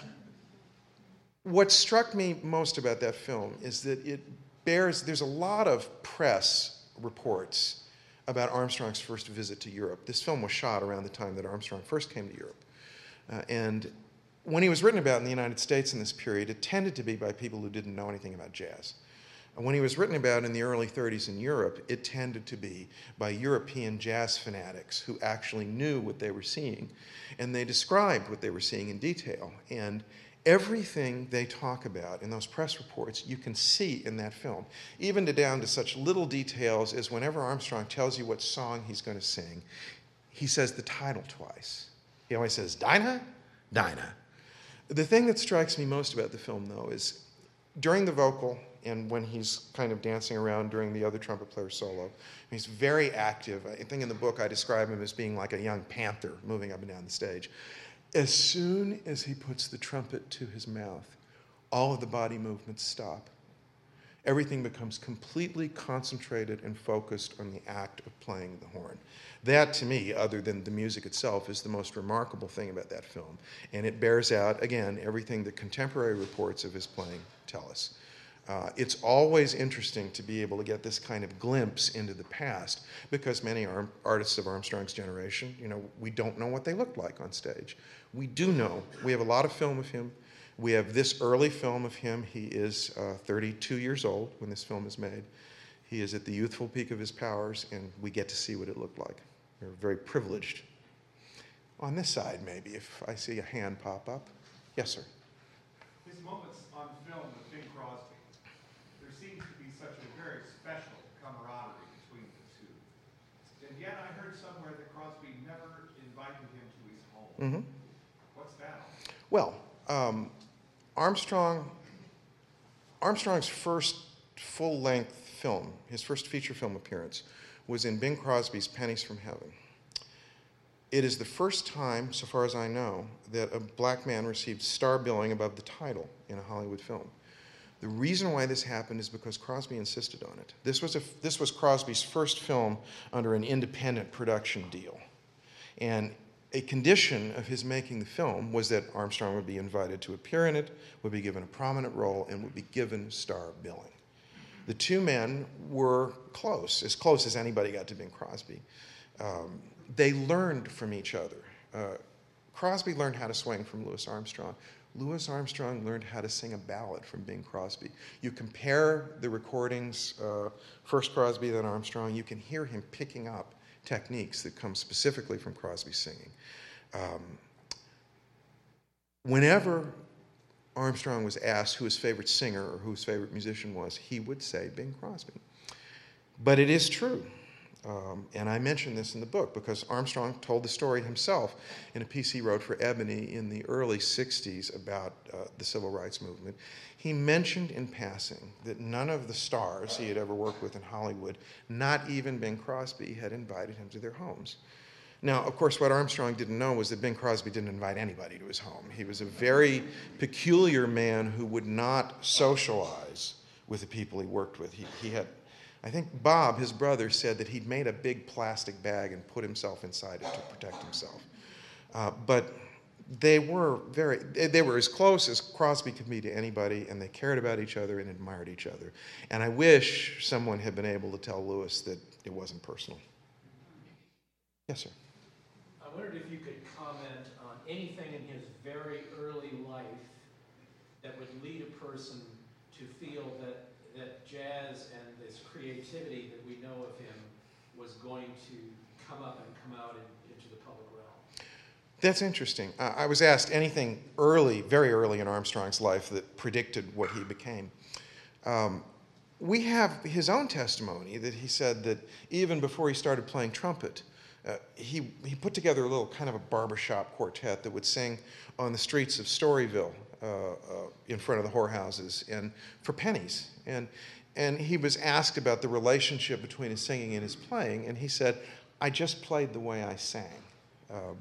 Speaker 2: what struck me most about that film is that it bears, there's a lot of press reports about Armstrong's first visit to Europe. This film was shot around the time that Armstrong first came to Europe. Uh, and when he was written about in the United States in this period, it tended to be by people who didn't know anything about jazz. And when he was written about in the early thirties in Europe, it tended to be by European jazz fanatics who actually knew what they were seeing, and they described what they were seeing in detail. And everything they talk about in those press reports, you can see in that film, even to down to such little details as whenever Armstrong tells you what song he's going to sing, he says the title twice. He always says, Dinah, Dinah. The thing that strikes me most about the film, though, is during the vocal and when he's kind of dancing around during the other trumpet player solo, he's very active. I think in the book I describe him as being like a young panther moving up and down the stage. As soon as he puts the trumpet to his mouth, all of the body movements stop. Everything becomes completely concentrated and focused on the act of playing the horn. That, to me, other than the music itself, is the most remarkable thing about that film. And it bears out, again, everything that contemporary reports of his playing tell us. Uh, it's always interesting to be able to get this kind of glimpse into the past, because many ar- artists of Armstrong's generation, you know, we don't know what they looked like on stage. We do know. We have a lot of film of him. We have this early film of him. He is uh, thirty-two years old when this film is made. He is at the youthful peak of his powers, and we get to see what it looked like. We're very privileged. On this side, maybe, if I see a hand pop up. Yes, sir.
Speaker 6: His moments on film with Bing Crosby, there seems to be such a very special camaraderie between the two. And yet I heard somewhere that Crosby never invited him to his home.
Speaker 2: Mm-hmm.
Speaker 6: What's that?
Speaker 2: Well, um, Armstrong, Armstrong's first full-length film, his first feature film appearance, was in Bing Crosby's Pennies from Heaven. It is the first time, so far as I know, that a black man received star billing above the title in a Hollywood film. The reason why this happened is because Crosby insisted on it. This was, a, this was Crosby's first film under an independent production deal. And a condition of his making the film was that Armstrong would be invited to appear in it, would be given a prominent role, and would be given star billing. The two men were close, as close as anybody got to Bing Crosby. Um, they learned from each other. Uh, Crosby learned how to swing from Louis Armstrong. Louis Armstrong learned how to sing a ballad from Bing Crosby. You compare the recordings, uh, first Crosby, then Armstrong, you can hear him picking up techniques that come specifically from Crosby's singing. Um, whenever Armstrong was asked who his favorite singer or who his favorite musician was, he would say Bing Crosby. But it is true, um, and I mention this in the book because Armstrong told the story himself in a piece he wrote for Ebony in the early sixties about uh, the civil rights movement. He mentioned in passing that none of the stars he had ever worked with in Hollywood, not even Bing Crosby, had invited him to their homes. Now, of course, what Armstrong didn't know was that Bing Crosby didn't invite anybody to his home. He was a very peculiar man who would not socialize with the people he worked with. He, he had, I think Bob, his brother, said that he'd made a big plastic bag and put himself inside it to protect himself. Uh, but they were very, they were as close as Crosby could be to anybody, and they cared about each other and admired each other. And I wish someone had been able to tell Louis that it wasn't personal. Yes, sir.
Speaker 7: I wondered if you could comment on anything in his very early life that would lead a person to feel that, that jazz and this creativity that we know of him was going to come up and come out in, into the public realm.
Speaker 2: That's interesting. Uh, I was asked anything early, very early in Armstrong's life that predicted what he became. Um, we have his own testimony that he said that even before he started playing trumpet, uh, he, he put together a little kind of a barbershop quartet that would sing on the streets of Storyville uh, uh, in front of the whorehouses and for pennies. And, and he was asked about the relationship between his singing and his playing, and he said, I just played the way I sang. Uh,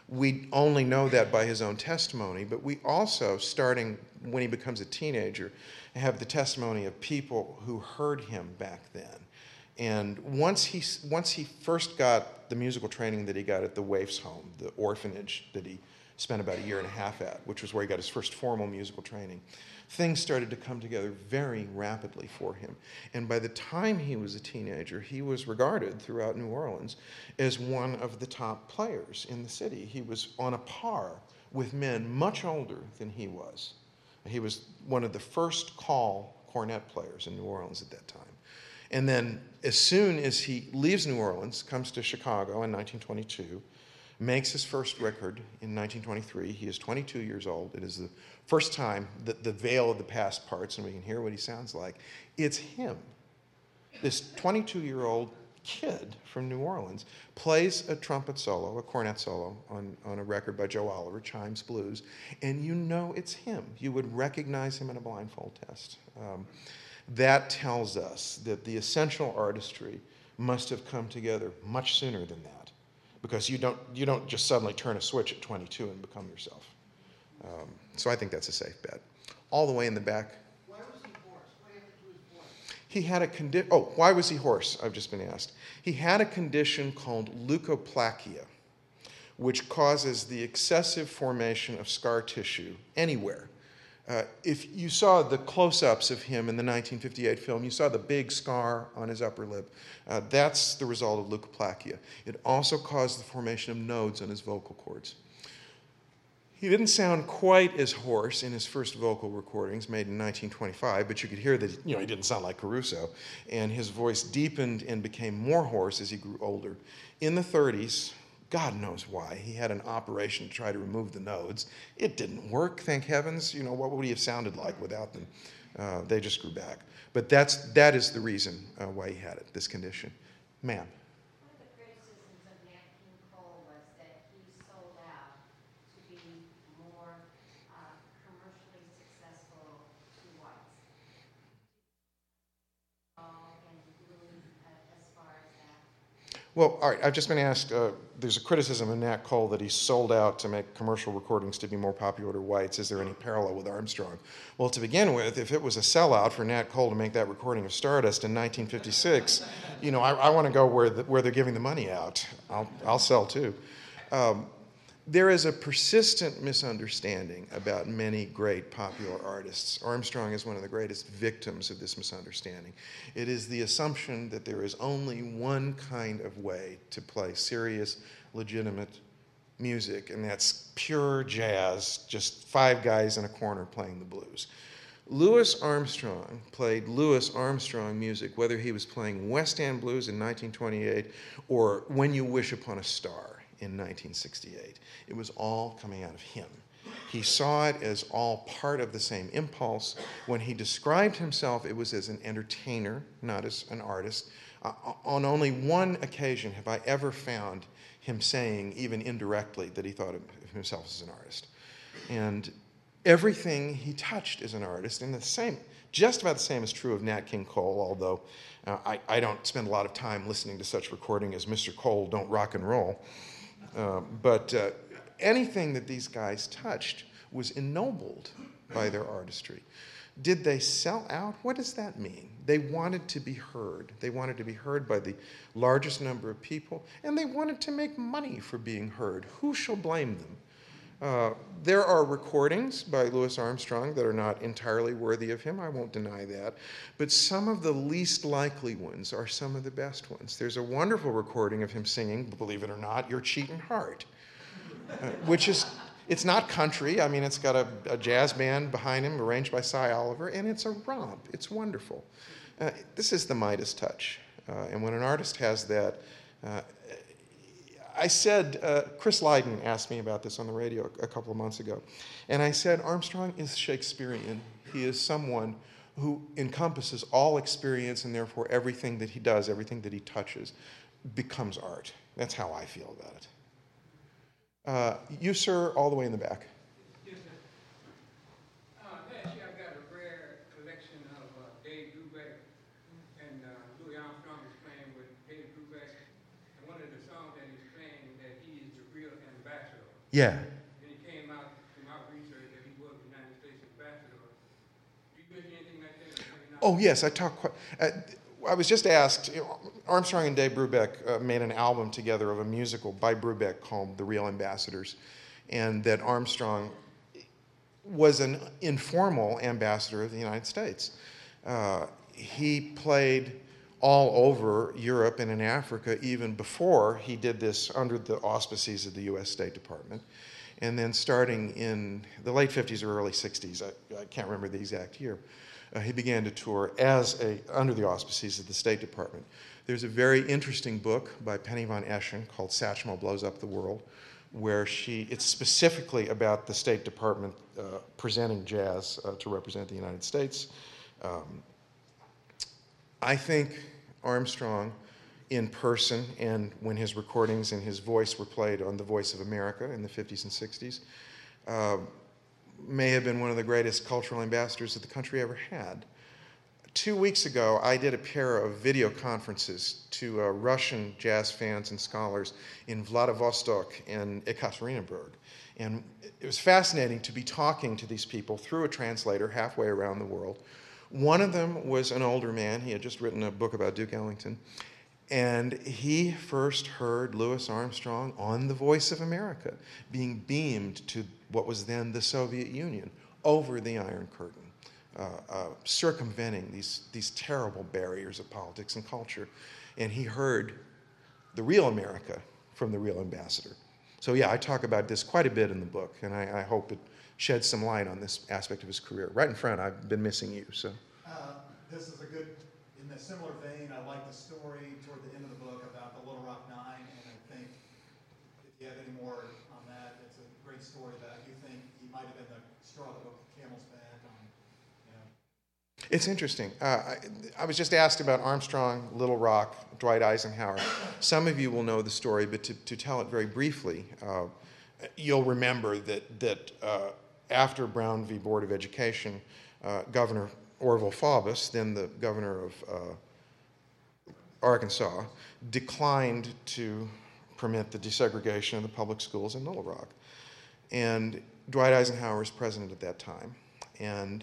Speaker 2: We only know that by his own testimony, but we also, starting when he becomes a teenager, have the testimony of people who heard him back then. And once he, once he first got the musical training that he got at the Waifs home, the orphanage that he spent about a year and a half at, which was where he got his first formal musical training, things started to come together very rapidly for him. And by the time he was a teenager, he was regarded throughout New Orleans as one of the top players in the city. He was on a par with men much older than he was. He was one of the first call cornet players in New Orleans at that time. And then as soon as he leaves New Orleans, comes to Chicago in nineteen twenty-two, makes his first record in nineteen twenty-three. He is twenty-two years old. It is the first time that the veil of the past parts and we can hear what he sounds like. It's him. This twenty-two-year-old kid from New Orleans plays a trumpet solo, a cornet solo, on, on a record by Joe Oliver, Chimes Blues, and you know it's him. You would recognize him in a blindfold test. Um, that tells us that the essential artistry must have come together much sooner than that, because you don't, you don't just suddenly turn a switch at twenty-two and become yourself. Um, so I think that's a safe bet. All the way in the back.
Speaker 8: Why was he hoarse? What happened to his voice?
Speaker 2: He had a condition. Oh, why was he hoarse? I've just been asked. He had a condition called leukoplakia, which causes the excessive formation of scar tissue anywhere. Uh, if you saw the close-ups of him in the nineteen fifty-eight film, you saw the big scar on his upper lip. Uh, that's the result of leukoplakia. It also caused the formation of nodes on his vocal cords. He didn't sound quite as hoarse in his first vocal recordings made in nineteen twenty-five, but you could hear that, you know, he didn't sound like Caruso, and his voice deepened and became more hoarse as he grew older. In the thirties, God knows why, he had an operation to try to remove the nodes. It didn't work, thank heavens. You know, what would he have sounded like without them? Uh, they just grew back. But that's, that is the reason uh, why he had it, this condition. Ma'am?
Speaker 9: One of the criticisms of Nat King Cole was that he sold out to be more uh, commercially successful to whites. Oh, and really, uh, as far as that.
Speaker 2: Well, all right, I've just been asked, uh, there's a criticism of Nat Cole that he sold out to make commercial recordings to be more popular to whites. Is there any parallel with Armstrong? Well, to begin with, if it was a sellout for Nat Cole to make that recording of Stardust in nineteen fifty-six, you know, I, I want to go where, the, where they're giving the money out. I'll, I'll sell too. Um, There is a persistent misunderstanding about many great popular artists. Armstrong is one of the greatest victims of this misunderstanding. It is the assumption that there is only one kind of way to play serious, legitimate music, and that's pure jazz, just five guys in a corner playing the blues. Louis Armstrong played Louis Armstrong music, whether he was playing West End Blues in nineteen twenty-eight or When You Wish Upon a Star in nineteen sixty-eight. It was all coming out of him. He saw it as all part of the same impulse. When he described himself, it was as an entertainer, not as an artist. Uh, on only one occasion have I ever found him saying, even indirectly, that he thought of himself as an artist. And everything he touched as an artist, and the same, just about the same is true of Nat King Cole, although uh, I, I don't spend a lot of time listening to such recording as Mister Cole, Don't Rock and Roll. Uh, but uh, anything that these guys touched was ennobled by their artistry. Did they sell out? What does that mean? They wanted to be heard. They wanted to be heard by the largest number of people, and they wanted to make money for being heard. Who shall blame them? Uh, there are recordings by Louis Armstrong that are not entirely worthy of him. I won't deny that. But some of the least likely ones are some of the best ones. There's a wonderful recording of him singing, believe it or not, Your Cheatin' Heart, uh, which is, it's not country. I mean, it's got a, a jazz band behind him, arranged by Cy Oliver, and it's a romp. It's wonderful. Uh, this is the Midas touch. Uh, and when an artist has that, uh, I said, uh, Chris Lydon asked me about this on the radio a couple of months ago, and I said, Armstrong is Shakespearean. He is someone who encompasses all experience, and therefore everything that he does, everything that he touches, becomes art. That's how I feel about it. Uh, you, sir, all the way in the back.
Speaker 10: Yes, sir. Uh, last year I got a rare collection of uh, Dave Brubeck, and uh, Louis Armstrong was playing with Dave Brubeck. And one of the songs that he's playing, that he is the real ambassador.
Speaker 2: Yeah.
Speaker 10: And it came out from our research that he was the United States ambassador. Do you hear anything like that?
Speaker 2: Oh, yes, I talk quite. Uh, I was just asked, you know, Armstrong and Dave Brubeck uh, made an album together of a musical by Brubeck called The Real Ambassadors, and that Armstrong was an informal ambassador of the United States. Uh, he played all over Europe and in Africa even before he did this under the auspices of the U S State Department. And then starting in the late fifties or early sixties, I, I can't remember the exact year, Uh, he began to tour as a, under the auspices of the State Department. There's a very interesting book by Penny von Eschen called Satchmo Blows Up the World, where she, it's specifically about the State Department uh, presenting jazz uh, to represent the United States. Um, I think Armstrong, in person, and when his recordings and his voice were played on The Voice of America in the fifties and sixties, uh, may have been one of the greatest cultural ambassadors that the country ever had. Two weeks ago, I did a pair of video conferences to uh, Russian jazz fans and scholars in Vladivostok and Ekaterinburg. And it was fascinating to be talking to these people through a translator halfway around the world. One of them was an older man. He had just written a book about Duke Ellington. And he first heard Louis Armstrong on The Voice of America, being beamed to what was then the Soviet Union, over the Iron Curtain, uh, uh, circumventing these, these terrible barriers of politics and culture. And he heard the real America from the real ambassador. So yeah, I talk about this quite a bit in the book, and I, I hope it sheds some light on this aspect of his career. Right in front, I've been missing you, so.
Speaker 11: Uh, this is a good, in a similar vein, I like the story toward the end of the book about the Little Rock Nine, and I think if you have any more on that, it's a great story that you think he might have been the straw that broke the camel's back on, you know.
Speaker 2: It's interesting. Uh, I, I was just asked about Armstrong, Little Rock, Dwight Eisenhower. Some of you will know the story, but to, to tell it very briefly, uh, you'll remember that, that uh, after Brown v. Board of Education, uh, Governor Orville Faubus, then the governor of uh, Arkansas, declined to permit the desegregation of the public schools in Little Rock. And Dwight Eisenhower was president at that time. And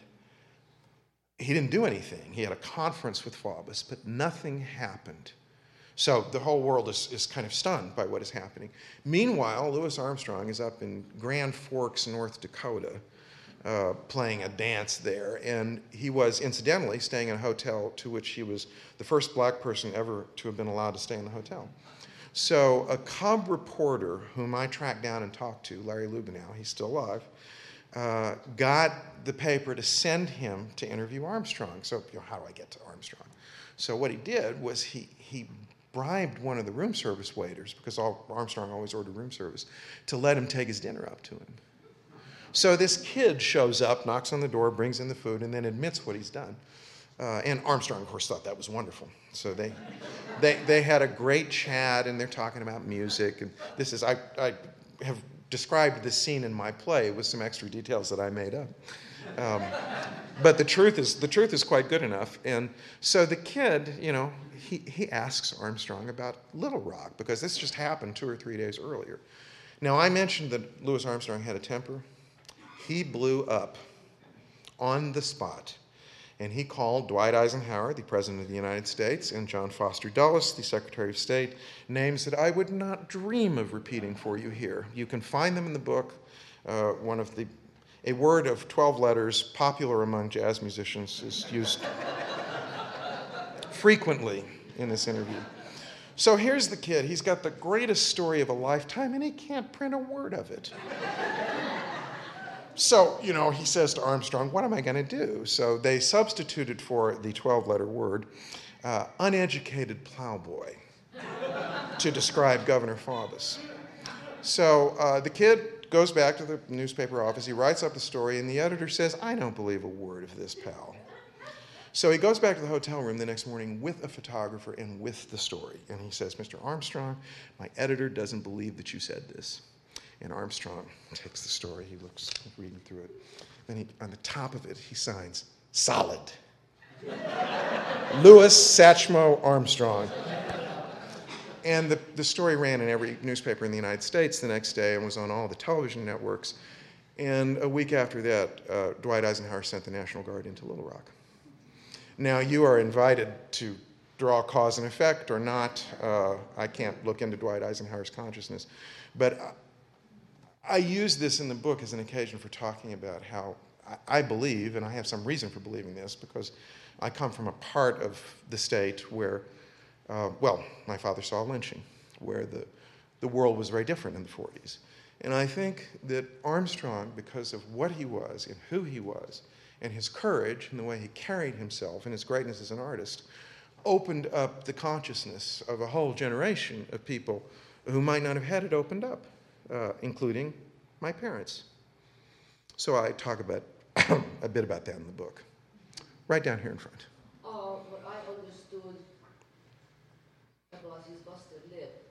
Speaker 2: he didn't do anything. He had a conference with Faubus, but nothing happened. So the whole world is, is kind of stunned by what is happening. Meanwhile, Louis Armstrong is up in Grand Forks, North Dakota, uh, playing a dance there. And he was, incidentally, staying in a hotel to which he was the first black person ever to have been allowed to stay in the hotel. So a cub reporter whom I tracked down and talked to, Larry Lubenow, he's still alive, uh, got the paper to send him to interview Armstrong. So, you know, how do I get to Armstrong? So what he did was he, he bribed one of the room service waiters, because all, Armstrong always ordered room service, to let him take his dinner up to him. So this kid shows up, knocks on the door, brings in the food, and then admits what he's done. Uh, and Armstrong, of course, thought that was wonderful. So they, they, they had a great chat, and they're talking about music. And this is, I, I have described this scene in my play with some extra details that I made up. Um, but the truth is, the truth is quite good enough. And so the kid, you know, he, he asks Armstrong about Little Rock, because this just happened two or three days earlier. Now, I mentioned that Louis Armstrong had a temper. He blew up on the spot. And he called Dwight Eisenhower, the President of the United States, and John Foster Dulles, the Secretary of State, names that I would not dream of repeating for you here. You can find them in the book. Uh, one of the, a word of twelve letters popular among jazz musicians is used frequently in this interview. So here's the kid. He's got the greatest story of a lifetime, and he can't print a word of it. So, you know, he says to Armstrong, what am I going to do? So they substituted for the twelve-letter word, uh, uneducated plowboy, to describe Governor Faubus. So uh, the kid goes back to the newspaper office, he writes up the story, and the editor says, I don't believe a word of this, pal. So he goes back to the hotel room the next morning with a photographer and with the story. And he says, Mister Armstrong, my editor doesn't believe that you said this. And Armstrong takes the story, he looks, reading through it. Then he, on the top of it, he signs, solid. Louis Satchmo Armstrong. And the, the story ran in every newspaper in the United States the next day and was on all the television networks. And a week after that, uh, Dwight Eisenhower sent the National Guard into Little Rock. Now, you are invited to draw cause and effect or not. Uh, I can't look into Dwight Eisenhower's consciousness. But I, I use this in the book as an occasion for talking about how I, I believe, and I have some reason for believing this, because I come from a part of the state where, uh, well, my father saw lynching, where the, the world was very different in the forties. And I think that Armstrong, because of what he was and who he was, and his courage and the way he carried himself and his greatness as an artist, opened up the consciousness of a whole generation of people who might not have had it opened up, uh, including my parents. So I talk about a bit about that in the book. Right down here in front.
Speaker 12: Uh, what I understood about his busted lip,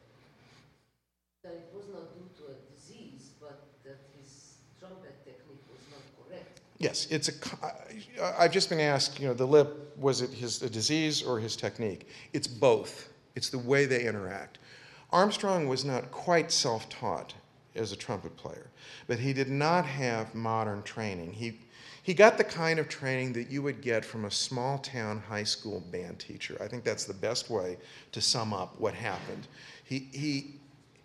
Speaker 12: that it was not due to a disease, but that his trumpet technique was not correct.
Speaker 2: Yes, it's a. I've just been asked, you know, the lip, was it his a disease or his technique? It's both. It's the way they interact. Armstrong was not quite self-taught as a trumpet player, but he did not have modern training. He he got the kind of training that you would get from a small-town high school band teacher. I think that's the best way to sum up what happened. He he.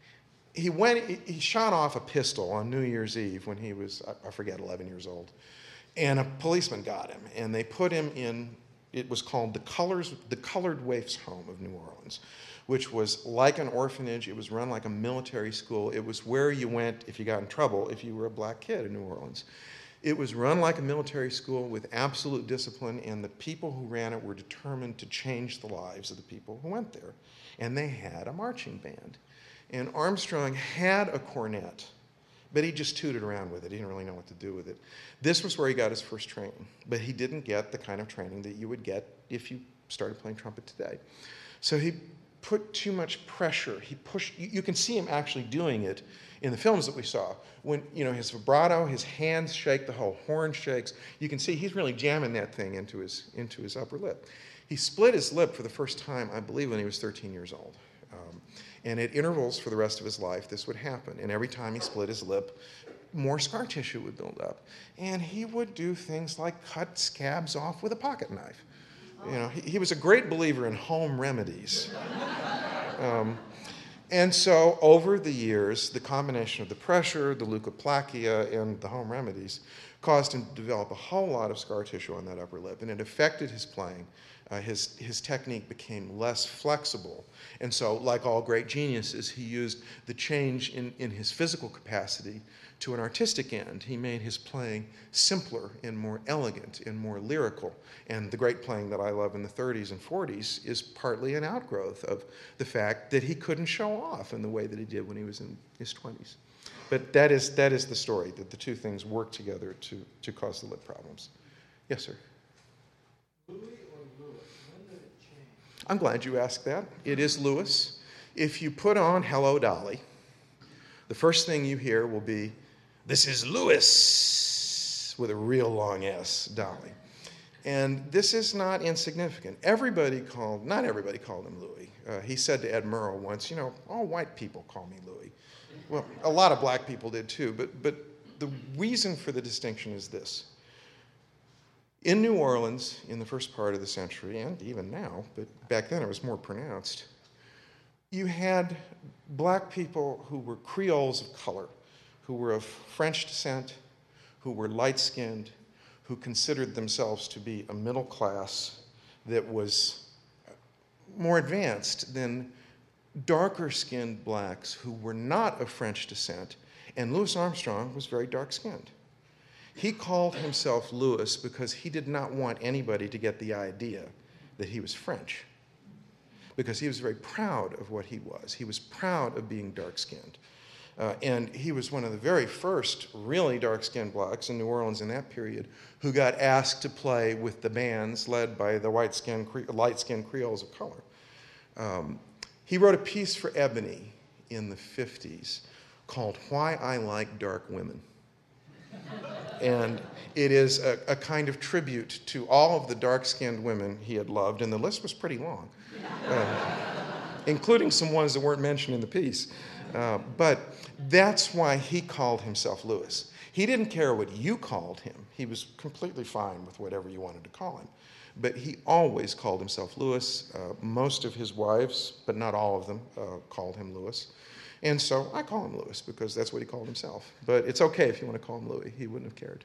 Speaker 2: He went. He shot off a pistol on New Year's Eve when he was, I forget, eleven years old, and a policeman got him, and they put him in. It was called the Colors, the Colored Waifs Home of New Orleans, which was like an orphanage. It was run like a military school. It was where you went if you got in trouble if you were a black kid in New Orleans. It was run like a military school with absolute discipline, and the people who ran it were determined to change the lives of the people who went there. And they had a marching band. And Armstrong had a cornet, but he just tooted around with it. He didn't really know what to do with it. This was where he got his first training, but he didn't get the kind of training that you would get if you started playing trumpet today. So he put too much pressure. He pushed, you, you can see him actually doing it in the films that we saw. When, you know, his vibrato, his hands shake, the whole horn shakes. You can see he's really jamming that thing into his, into his upper lip. He split his lip for the first time, I believe, when he was thirteen years old. Um, and at intervals for the rest of his life, this would happen. And every time he split his lip, more scar tissue would build up. And he would do things like cut scabs off with a pocket knife. You know, he, he was a great believer in home remedies. Um, and so over the years, the combination of the pressure, the leukoplakia, and the home remedies caused him to develop a whole lot of scar tissue on that upper lip, and it affected his playing. Uh, his, his technique became less flexible. And so, like all great geniuses, he used the change in, in his physical capacity to an artistic end. He made his playing simpler and more elegant and more lyrical. And the great playing that I love in the thirties and forties is partly an outgrowth of the fact that he couldn't show off in the way that he did when he was in his twenties. But that is, that is the story, that the two things work together to, to cause the lip problems. Yes, sir?
Speaker 7: Louis or Louis? When did it change?
Speaker 2: I'm glad you asked that. It is Louis. If you put on Hello, Dolly, the first thing you hear will be, "This is Louis," with a real long S, Dolly. And this is not insignificant. Everybody called, not everybody called him Louis. Uh, he said to Ed Murrow once, you know, all white people call me Louis. Well, a lot of black people did too, but, but the reason for the distinction is this. In New Orleans, in the first part of the century, and even now, but back then it was more pronounced, you had black people who were Creoles of color, who were of French descent, who were light-skinned, who considered themselves to be a middle class that was more advanced than darker-skinned blacks who were not of French descent, and Louis Armstrong was very dark-skinned. He called himself Louis because he did not want anybody to get the idea that he was French, because he was very proud of what he was. He was proud of being dark-skinned. Uh, and he was one of the very first really dark-skinned blacks in New Orleans in that period who got asked to play with the bands led by the white-skinned, light-skinned Creoles of color. Um, he wrote a piece for Ebony in the fifties called Why I Like Dark Women. And it is a, a kind of tribute to all of the dark-skinned women he had loved, and the list was pretty long, uh, including some ones that weren't mentioned in the piece. Uh, but that's why he called himself Louis. He didn't care what you called him. He was completely fine with whatever you wanted to call him. But he always called himself Louis. Uh, most of his wives, but not all of them, uh, called him Louis. And so I call him Louis because that's what he called himself. But it's okay if you want to call him Louis. He wouldn't have cared.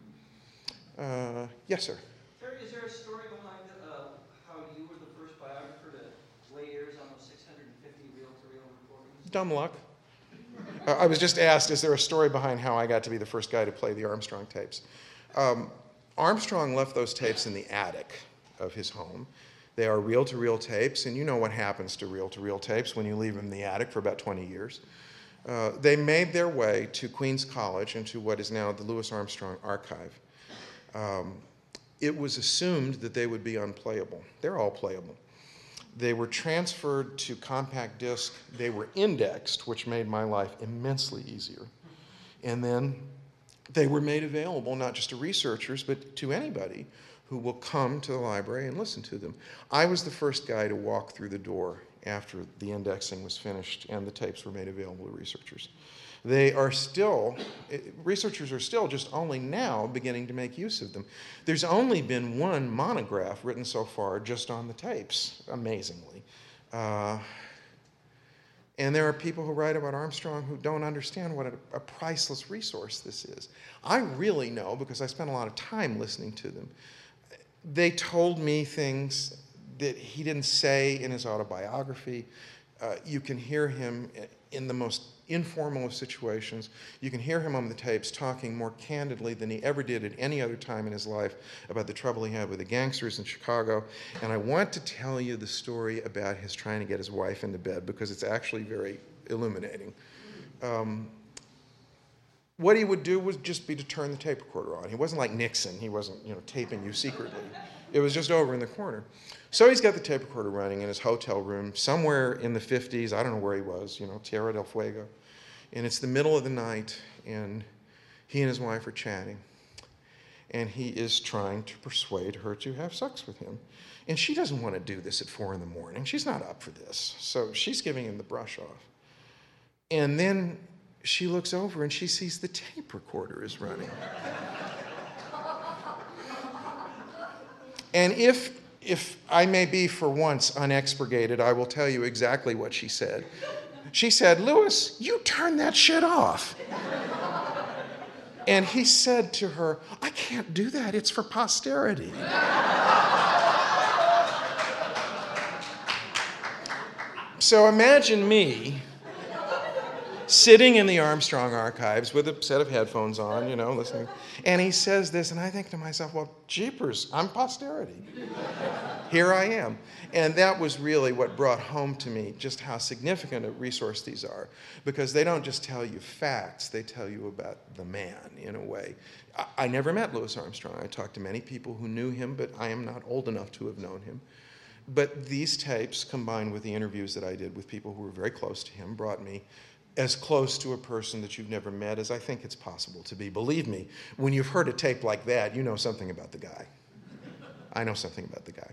Speaker 2: Uh, yes, sir.
Speaker 8: Terry, is there a story behind uh, how you were the first biographer to lay ears on those six hundred fifty reel-to-reel recordings?
Speaker 2: Dumb luck. Uh, I was just asked, is there a story behind how I got to be the first guy to play the Armstrong tapes? Um, Armstrong left those tapes in the attic of his home. They are reel-to-reel tapes, and you know what happens to reel-to-reel tapes when you leave them in the attic for about twenty years. Uh, they made their way to Queens College and to what is now the Louis Armstrong Archive. Um, it was assumed that they would be unplayable. They're all playable. They were transferred to compact disc. They were indexed, which made my life immensely easier. And then they were made available not just to researchers, but to anybody who will come to the library and listen to them. I was the first guy to walk through the door after the indexing was finished and the tapes were made available to researchers. They are still, researchers are still just only now beginning to make use of them. There's only been one monograph written so far just on the tapes, amazingly. Uh, and there are people who write about Armstrong who don't understand what a, a priceless resource this is. I really know because I spent a lot of time listening to them. They told me things that he didn't say in his autobiography. Uh, you can hear him in the most informal of situations. You can hear him on the tapes talking more candidly than he ever did at any other time in his life about the trouble he had with the gangsters in Chicago. And I want to tell you the story about his trying to get his wife into bed because it's actually very illuminating. Um, What he would do would just be to turn the tape recorder on. He wasn't like Nixon. He wasn't, you know, taping you secretly. It was just over in the corner. So he's got the tape recorder running in his hotel room somewhere in the fifties. I don't know where he was, you know, Tierra del Fuego. And it's the middle of the night, and he and his wife are chatting. And he is trying to persuade her to have sex with him. And she doesn't want to do this at four in the morning. She's not up for this. So she's giving him the brush off. And then she looks over and she sees the tape recorder is running. And if, if I may be for once unexpurgated, I will tell you exactly what she said. She said, "Louis, you turn that shit off." And he said to her, "I can't do that. It's for posterity." So imagine me sitting in the Armstrong archives with a set of headphones on, you know, listening. And he says this, and I think to myself, well, jeepers, I'm posterity. Here I am. And that was really what brought home to me just how significant a resource these are, because they don't just tell you facts, they tell you about the man in a way. I, I never met Louis Armstrong. I talked to many people who knew him, but I am not old enough to have known him. But these tapes, combined with the interviews that I did with people who were very close to him, brought me as close to a person that you've never met as I think it's possible to be. Believe me, when you've heard a tape like that, you know something about the guy. I know something about the guy.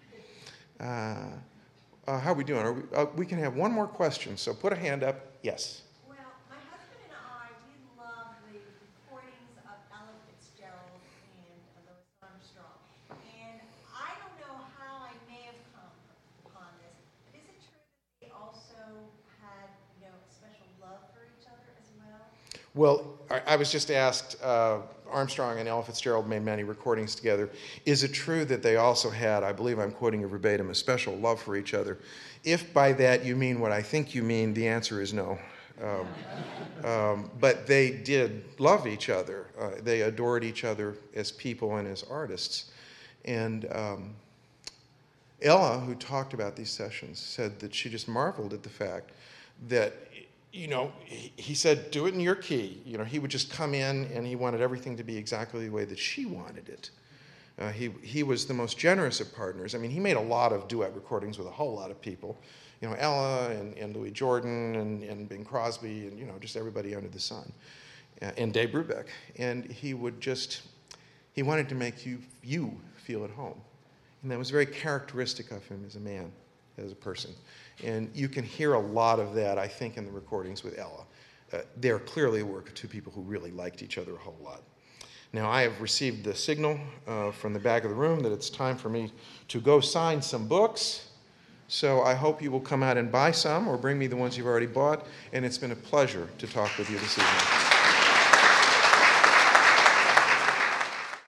Speaker 2: Uh, uh, how are we doing? Are we, uh, we can have one more question, so put a hand up. Yes.
Speaker 13: Well, my husband and I, we love the recordings of Ella Fitzgerald and Louis Armstrong. And I don't know how I may have come upon this, but is it true that they also had, you know, a special love for each other as well?
Speaker 2: Well, I, I was just asked, uh, Armstrong and Ella Fitzgerald made many recordings together. Is it true that they also had, I believe I'm quoting you verbatim, a special love for each other? If by that you mean what I think you mean, the answer is no. Um, um, but they did love each other. Uh, they adored each other as people and as artists. And um, Ella, who talked about these sessions, said that she just marveled at the fact that, you know, he, he said, do it in your key. You know, he would just come in and he wanted everything to be exactly the way that she wanted it. Uh, he, he was the most generous of partners. I mean, he made a lot of duet recordings with a whole lot of people. You know, Ella and, and Louis Jordan and, and Bing Crosby and, you know, just everybody under the sun. Uh, and Dave Brubeck. And he would just, he wanted to make you, you feel at home. And that was very characteristic of him as a man, as a person. And you can hear a lot of that, I think, in the recordings with Ella. Uh, they're clearly a work of two people who really liked each other a whole lot. Now, I have received the signal uh, from the back of the room that it's time for me to go sign some books. So I hope you will come out and buy some or bring me the ones you've already bought. And it's been a pleasure to talk with you this evening.